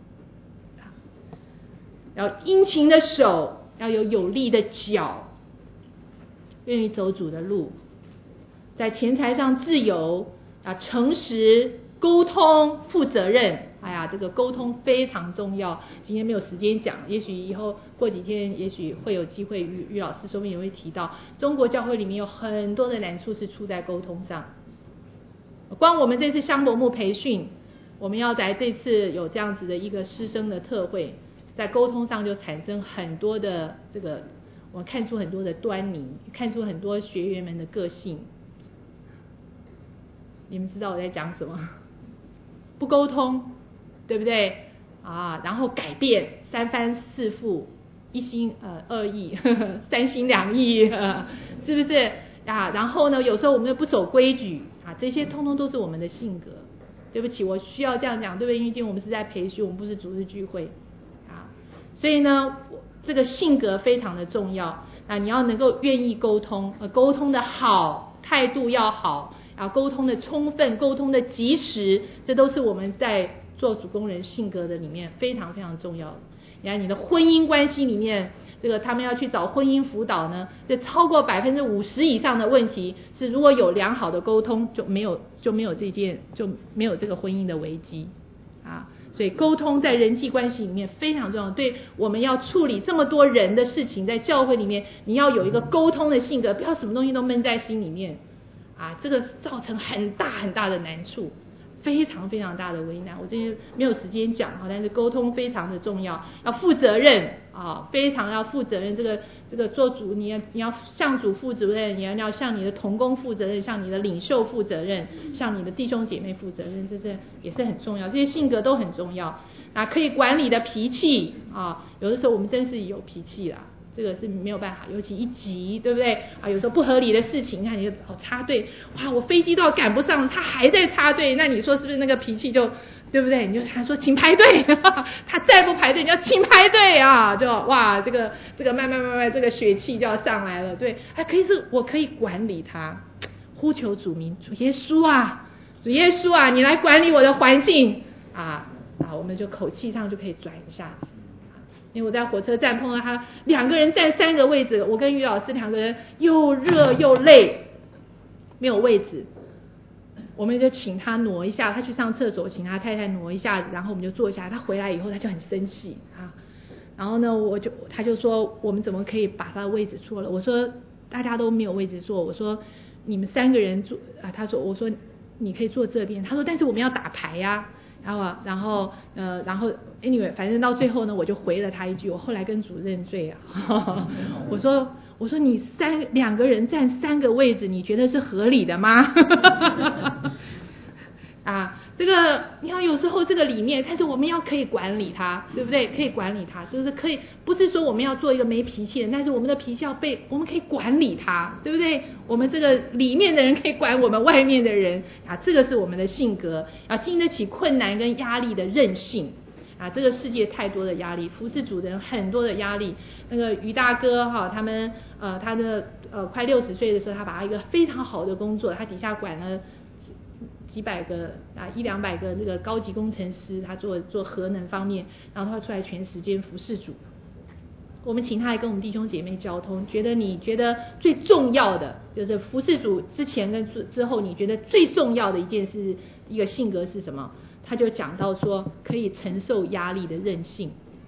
要殷勤的手，要有力的脚，愿意走主的路，在钱财上自由，诚实，沟通，负责任。这个沟通非常重要，今天没有时间讲，也许以后过几天也许会有机会于老师说不定也会提到，中国教会里面有很多的难处是出在沟通上。光我们这次香柏木培训，我们要在这次有这样子的一个师生的特会，在沟通上就产生很多的我看出很多的端倪，看出很多学员们的个性。你们知道我在讲什么？不沟通，对不对然后改变，三番四复，一心二意，三心两意，是不是然后呢，有时候我们又不守规矩这些通通都是我们的性格。对不起，我需要这样讲，对不对？因为今天我们是在培训，我们不是主日聚会所以呢，这个性格非常的重要。你要能够愿意沟通，沟通的好，态度要好，沟通的充分，沟通的及时，这都是我们在做主工人性格的里面非常非常重要的。你看你的婚姻关系里面，这个他们要去找婚姻辅导呢，这超过50%以上的问题是，如果有良好的沟通，就没有这个婚姻的危机啊。所以沟通在人际关系里面非常重要，对我们要处理这么多人的事情，在教会里面你要有一个沟通的性格，不要什么东西都闷在心里面啊，这个造成很大很大的难处，非常非常大的为难。我这些没有时间讲，但是沟通非常的重要，要负责任啊，非常要负责任。这个做主，你要向主负责任，你要向你的同工负责任，向你的领袖负责任，向你的弟兄姐妹负责任，这是也是很重要，这些性格都很重要。可以管理的脾气啊，有的时候我们真是有脾气啦，这个是没有办法，尤其一急，对不对啊？有时候不合理的事情，你看你插队，哇，我飞机都要赶不上，他还在插队，那你说是不是那个脾气就对不对？你就他说请排队，他再不排队，你要请排队啊，就哇，这个慢慢这个血气就要上来了，对，可以是我可以管理他，呼求主名，主耶稣啊，主耶稣啊，你来管理我的环境啊，我们就口气上就可以转一下。因为我在火车站碰到他2个人占3个位置，我跟于老师2个人又热又累，没有位置，我们就请他挪一下，他去上厕所，请他太太挪一下，然后我们就坐下。他回来以后他就很生气啊，然后呢他就说我们怎么可以把他的位置错了？我说大家都没有位置坐，我说你们3个人坐啊，我说你可以坐这边，他说但是我们要打牌呀。然后 anyway 反正到最后呢，我就回了他一句，我后来跟主认罪啊，我说你2个人占3个位置，你觉得是合理的吗？这个你要有时候这个理念，但是我们要可以管理它，对不对？可以管理它，就是可以，不是说我们要做一个没脾气的人，但是我们的脾气我们可以管理它，对不对？我们这个里面的人可以管我们外面的人这个是我们的性格，要经得起困难跟压力的韧性这个世界太多的压力，服侍主的人很多的压力。那个于大哥他们他的快60岁的时候，他把他一个非常好的工作，他底下管了几百个100-200个那个高级工程师，他做核能方面，然后他出来全时间服侍主。我们请他来跟我们弟兄姐妹交通，你觉得最重要的就是服侍主之前跟之后，你觉得最重要的一个性格是什么？他就讲到说可以承受压力的韧性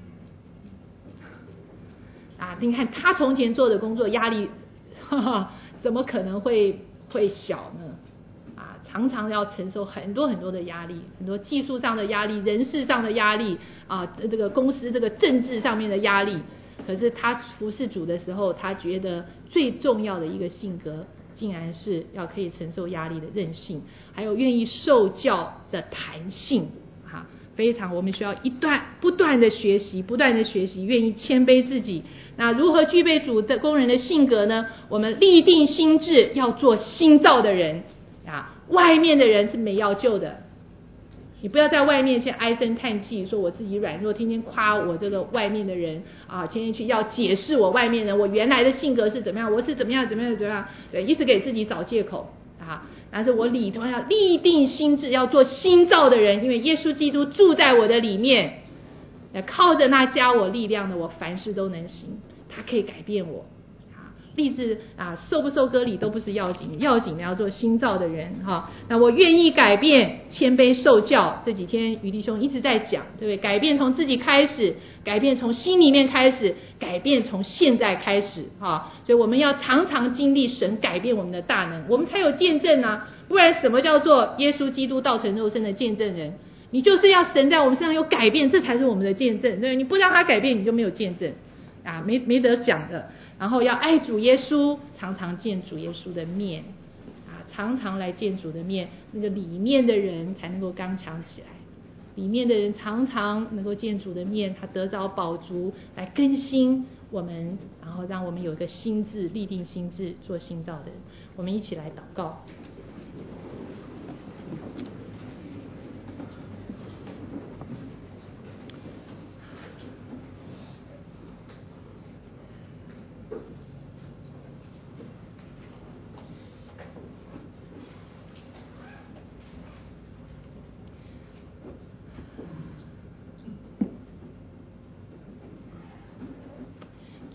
你看他从前做的工作压力怎么可能会小呢？常常要承受很多很多的压力，很多技术上的压力，人事上的压力这个公司这个政治上面的压力。可是他服侍主的时候，他觉得最重要的一个性格竟然是要可以承受压力的韧性，还有愿意受教的弹性非常我们需要不断的学习，愿意谦卑自己。那如何具备主的工人的性格呢？我们立定心志，要做新造的人外面的人是没要救的，你不要在外面去唉声叹气，说我自己软弱，天天夸我这个外面的人天天去要解释我外面人，我原来的性格是怎么样，我是怎么样，对，一直给自己找借口但是我里头要立定心志，要做新造的人，因为耶稣基督住在我的里面，靠着那加我力量的，我凡事都能行，他可以改变我。立志受不受割礼都不是要紧，要紧的要做新造的人那我愿意改变，谦卑受教。这几天于弟兄一直在讲，对不对？改变从自己开始，改变从心里面开始，改变从现在开始所以我们要常常经历神改变我们的大能，我们才有见证不然什么叫做耶稣基督道成肉身的见证人？你就是要神在我们身上有改变，这才是我们的见证，对，你不让他改变，你就没有见证没得讲的。然后要爱主耶稣，常常见主耶稣的面常常来见主的面，那个里面的人才能够刚强起来，里面的人常常能够见主的面，他得着饱足，来更新我们，然后让我们有一个心志，立定心志，做新造的人。我们一起来祷告。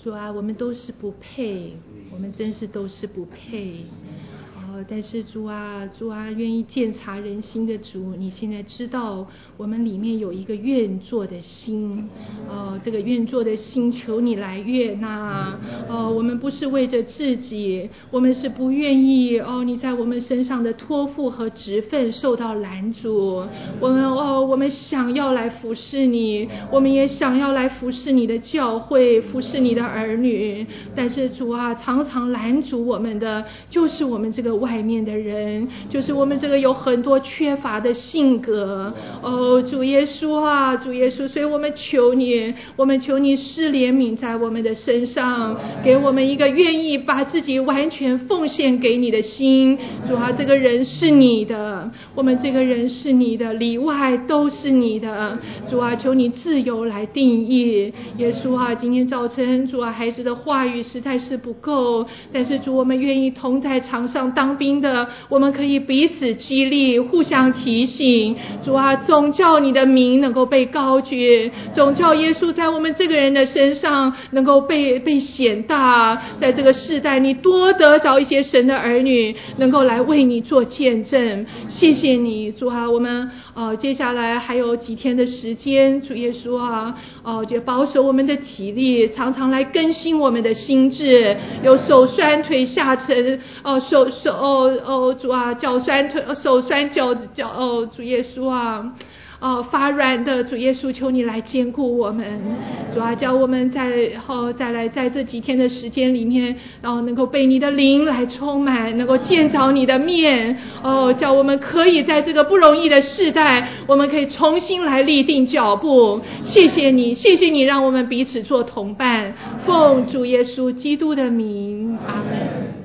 主啊，我们都是不配，我们真是都是不配。但是主啊，愿意鉴察人心的主，你现在知道我们里面有一个愿做的心，这个愿做的心求你来悦纳。我们不是为着自己，我们是不愿意你在我们身上的托付和职分受到拦阻。我们想要来服侍你，我们也想要来服侍你的教会，服侍你的儿女。但是主啊，常常拦阻我们的就是我们这个外面的人，就是我们这个有很多缺乏的性格。主耶稣啊，主耶稣，所以我们求你施怜悯在我们的身上，给我们一个愿意把自己完全奉献给你的心。主啊，这个人是你的，我们这个人是你的，里外都是你的。主啊，求你自由来定义。耶稣啊，今天早晨主啊，孩子的话语实在是不够，但是主，我们愿意同在场上当兵的，我们可以彼此激励，互相提醒。主啊，总叫你的名能够被高举，总叫耶稣在我们这个人的身上能够被显大。在这个世代，你多得着一些神的儿女能够来为你做见证。谢谢你主啊，我们接下来还有几天的时间，主耶稣啊，就保守我们的体力，常常来更新我们的心智。有手酸腿下沉，主啊，脚酸腿手酸脚主耶稣啊，发软的主耶稣，求你来坚固我们。主啊，叫我们再来在这几天的时间里面，能够被你的灵来充满，能够见着你的面。叫我们可以在这个不容易的世代，我们可以重新来立定脚步。谢谢你让我们彼此做同伴。奉主耶稣基督的名，阿们。